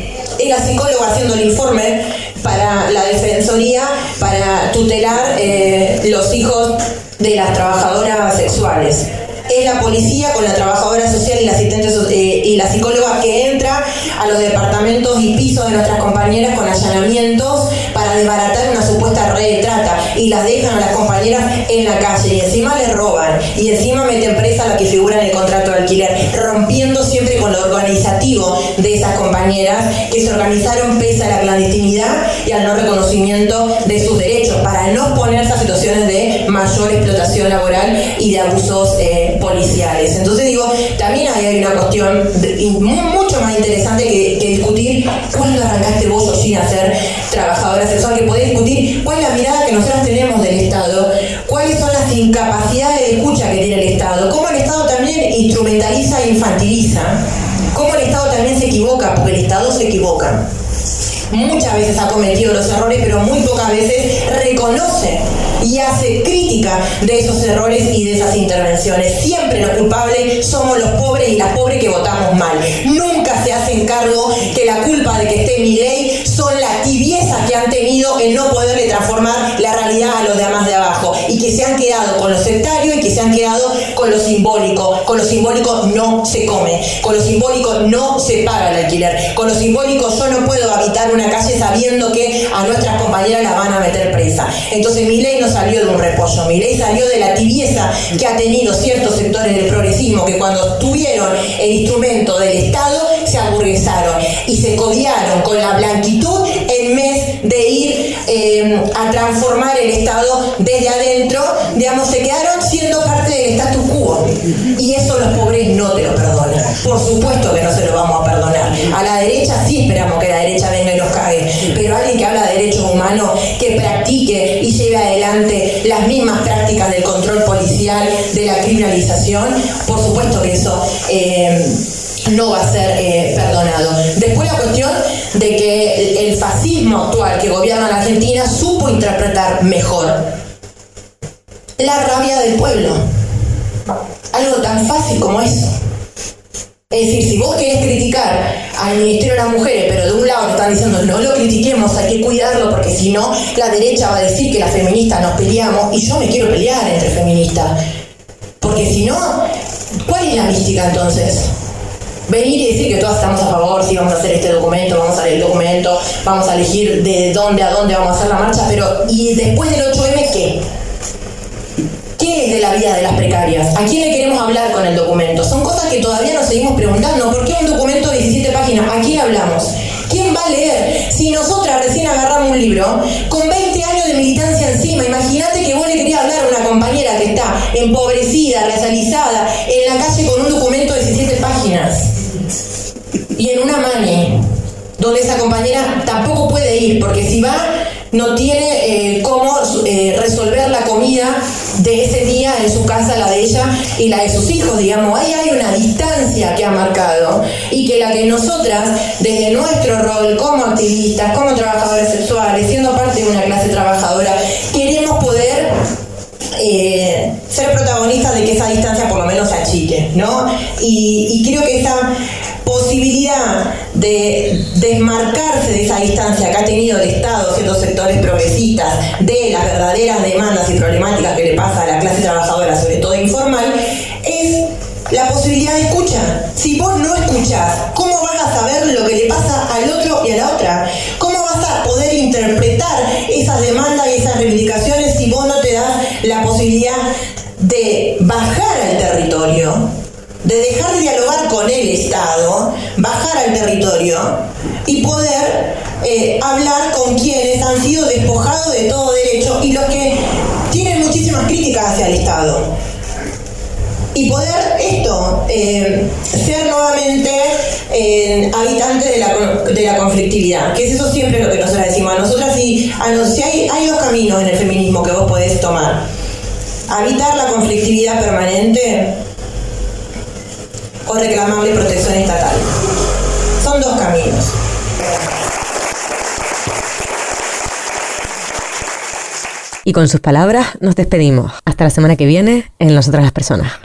es la psicóloga haciendo el informe para la defensoría para tutelar los hijos de las trabajadoras sexuales, es la policía con la trabajadora social y la asistente y la psicóloga que entra a los departamentos y pisos de nuestras compañeras con allanamientos para desbaratar una supuesta red de trata y las dejan a las compañeras en la calle y encima les roban y encima meten presa a la que figura en el contrato de alquiler, rompiendo siempre con lo organizativo de esas compañeras que se organizaron pese a la clandestinidad y al no reconocimiento de sus derechos para no exponerse a situaciones de mayor explotación laboral y de abusos policiales. Entonces digo, también hay una cuestión mucho más interesante que discutir cuándo arrancaste vos, Georgina, a ser trabajadora sexual, que podés discutir cuál es la mirada que nosotros tenemos del Estado, cuáles son las incapacidades de escucha que tiene el Estado, cómo el Estado también instrumentaliza e infantiliza, cómo el Estado también se equivoca, porque el Estado se equivoca. Muchas veces ha cometido los errores, pero muy pocas veces reconoce y hace crítica de esos errores y de esas intervenciones. Siempre los culpables somos los pobres y las pobres que votamos mal. Nunca se hacen cargo que la culpa de que esté Milei son la tibieza que han tenido en no poderle transformar la realidad a los demás de abajo y que se han quedado con lo sectario y que se han quedado con lo simbólico. Con lo simbólico no se come, con lo simbólico no se paga el alquiler, con lo simbólico yo no puedo habitar una calle sabiendo que a nuestras compañeras las van a meter presa. Entonces Milei no salió de un repollo, Milei salió de la tibieza que ha tenido ciertos sectores del progresismo que cuando tuvieron el instrumento del Estado se aburguesaron y se codiaron con la blanquitud en vez de ir a transformar el Estado desde adentro, digamos, se quedaron siendo parte del status quo y eso los pobres no te lo perdonan. Por supuesto que no se lo vamos a perdonar. A la derecha sí esperamos que la derecha venga y nos cague, pero alguien que habla de derechos humanos, que practique y lleve adelante las mismas prácticas del control policial, de la criminalización, por supuesto que eso no va a ser perdonado. Después la cuestión de que el fascismo actual que gobierna la Argentina supo interpretar mejor la rabia del pueblo. Algo tan fácil como eso. Es decir, si vos querés criticar al Ministerio de las Mujeres, pero de un lado te están diciendo no lo critiquemos, hay que cuidarlo porque si no la derecha va a decir que las feministas nos peleamos y yo me quiero pelear entre feministas. Porque si no, ¿cuál es la mística entonces? Venir y decir que todas estamos a favor, sí, vamos a hacer este documento, vamos a leer el documento, vamos a elegir de dónde a dónde vamos a hacer la marcha, pero ¿y después del 8M qué? ¿Qué es de la vida de las precarias? ¿A quién le queremos hablar con el documento? Son cosas que todavía nos seguimos preguntando. ¿Por qué un documento de 17 páginas? ¿A quién hablamos? ¿Quién va a leer? Si nosotras recién agarramos un libro con 20 años de militancia encima, imagínate que vos le querías hablar a una compañera que está empobrecida, racializada, en la calle con un documento de 17 páginas. compañera tampoco puede ir, porque si va no tiene cómo resolver la comida de ese día en su casa, la de ella y la de sus hijos, digamos. Ahí hay una distancia que ha marcado y que la que nosotras, desde nuestro rol como activistas, como trabajadoras sexuales, siendo parte de una clase trabajadora, queremos poder ser protagonistas de que esa distancia por lo menos se achique, ¿no? Y creo que esa posibilidad de desmarcarse de esa distancia que ha tenido el Estado, ciertos sectores progresistas, de las verdaderas demandas y problemáticas que le pasa a la clase trabajadora, sobre todo informal, es la posibilidad de escucha. Si vos no escuchás, ¿cómo vas a saber lo que le pasa al otro y a la otra? ¿Cómo vas a poder interpretar esas demandas y esas reivindicaciones si vos no te das la posibilidad de bajar al territorio, de dejar de dialogar con el Estado, bajar al territorio y poder hablar con quienes han sido despojados de todo derecho y los que tienen muchísimas críticas hacia el Estado? Y poder ser nuevamente habitantes de la conflictividad, que es eso siempre lo que nosotros decimos. A nosotras si hay dos caminos en el feminismo que vos podés tomar: habitar la conflictividad permanente o reclamarle protección estatal. Son dos caminos. Y con sus palabras nos despedimos. Hasta la semana que viene en Nosotras las Personas.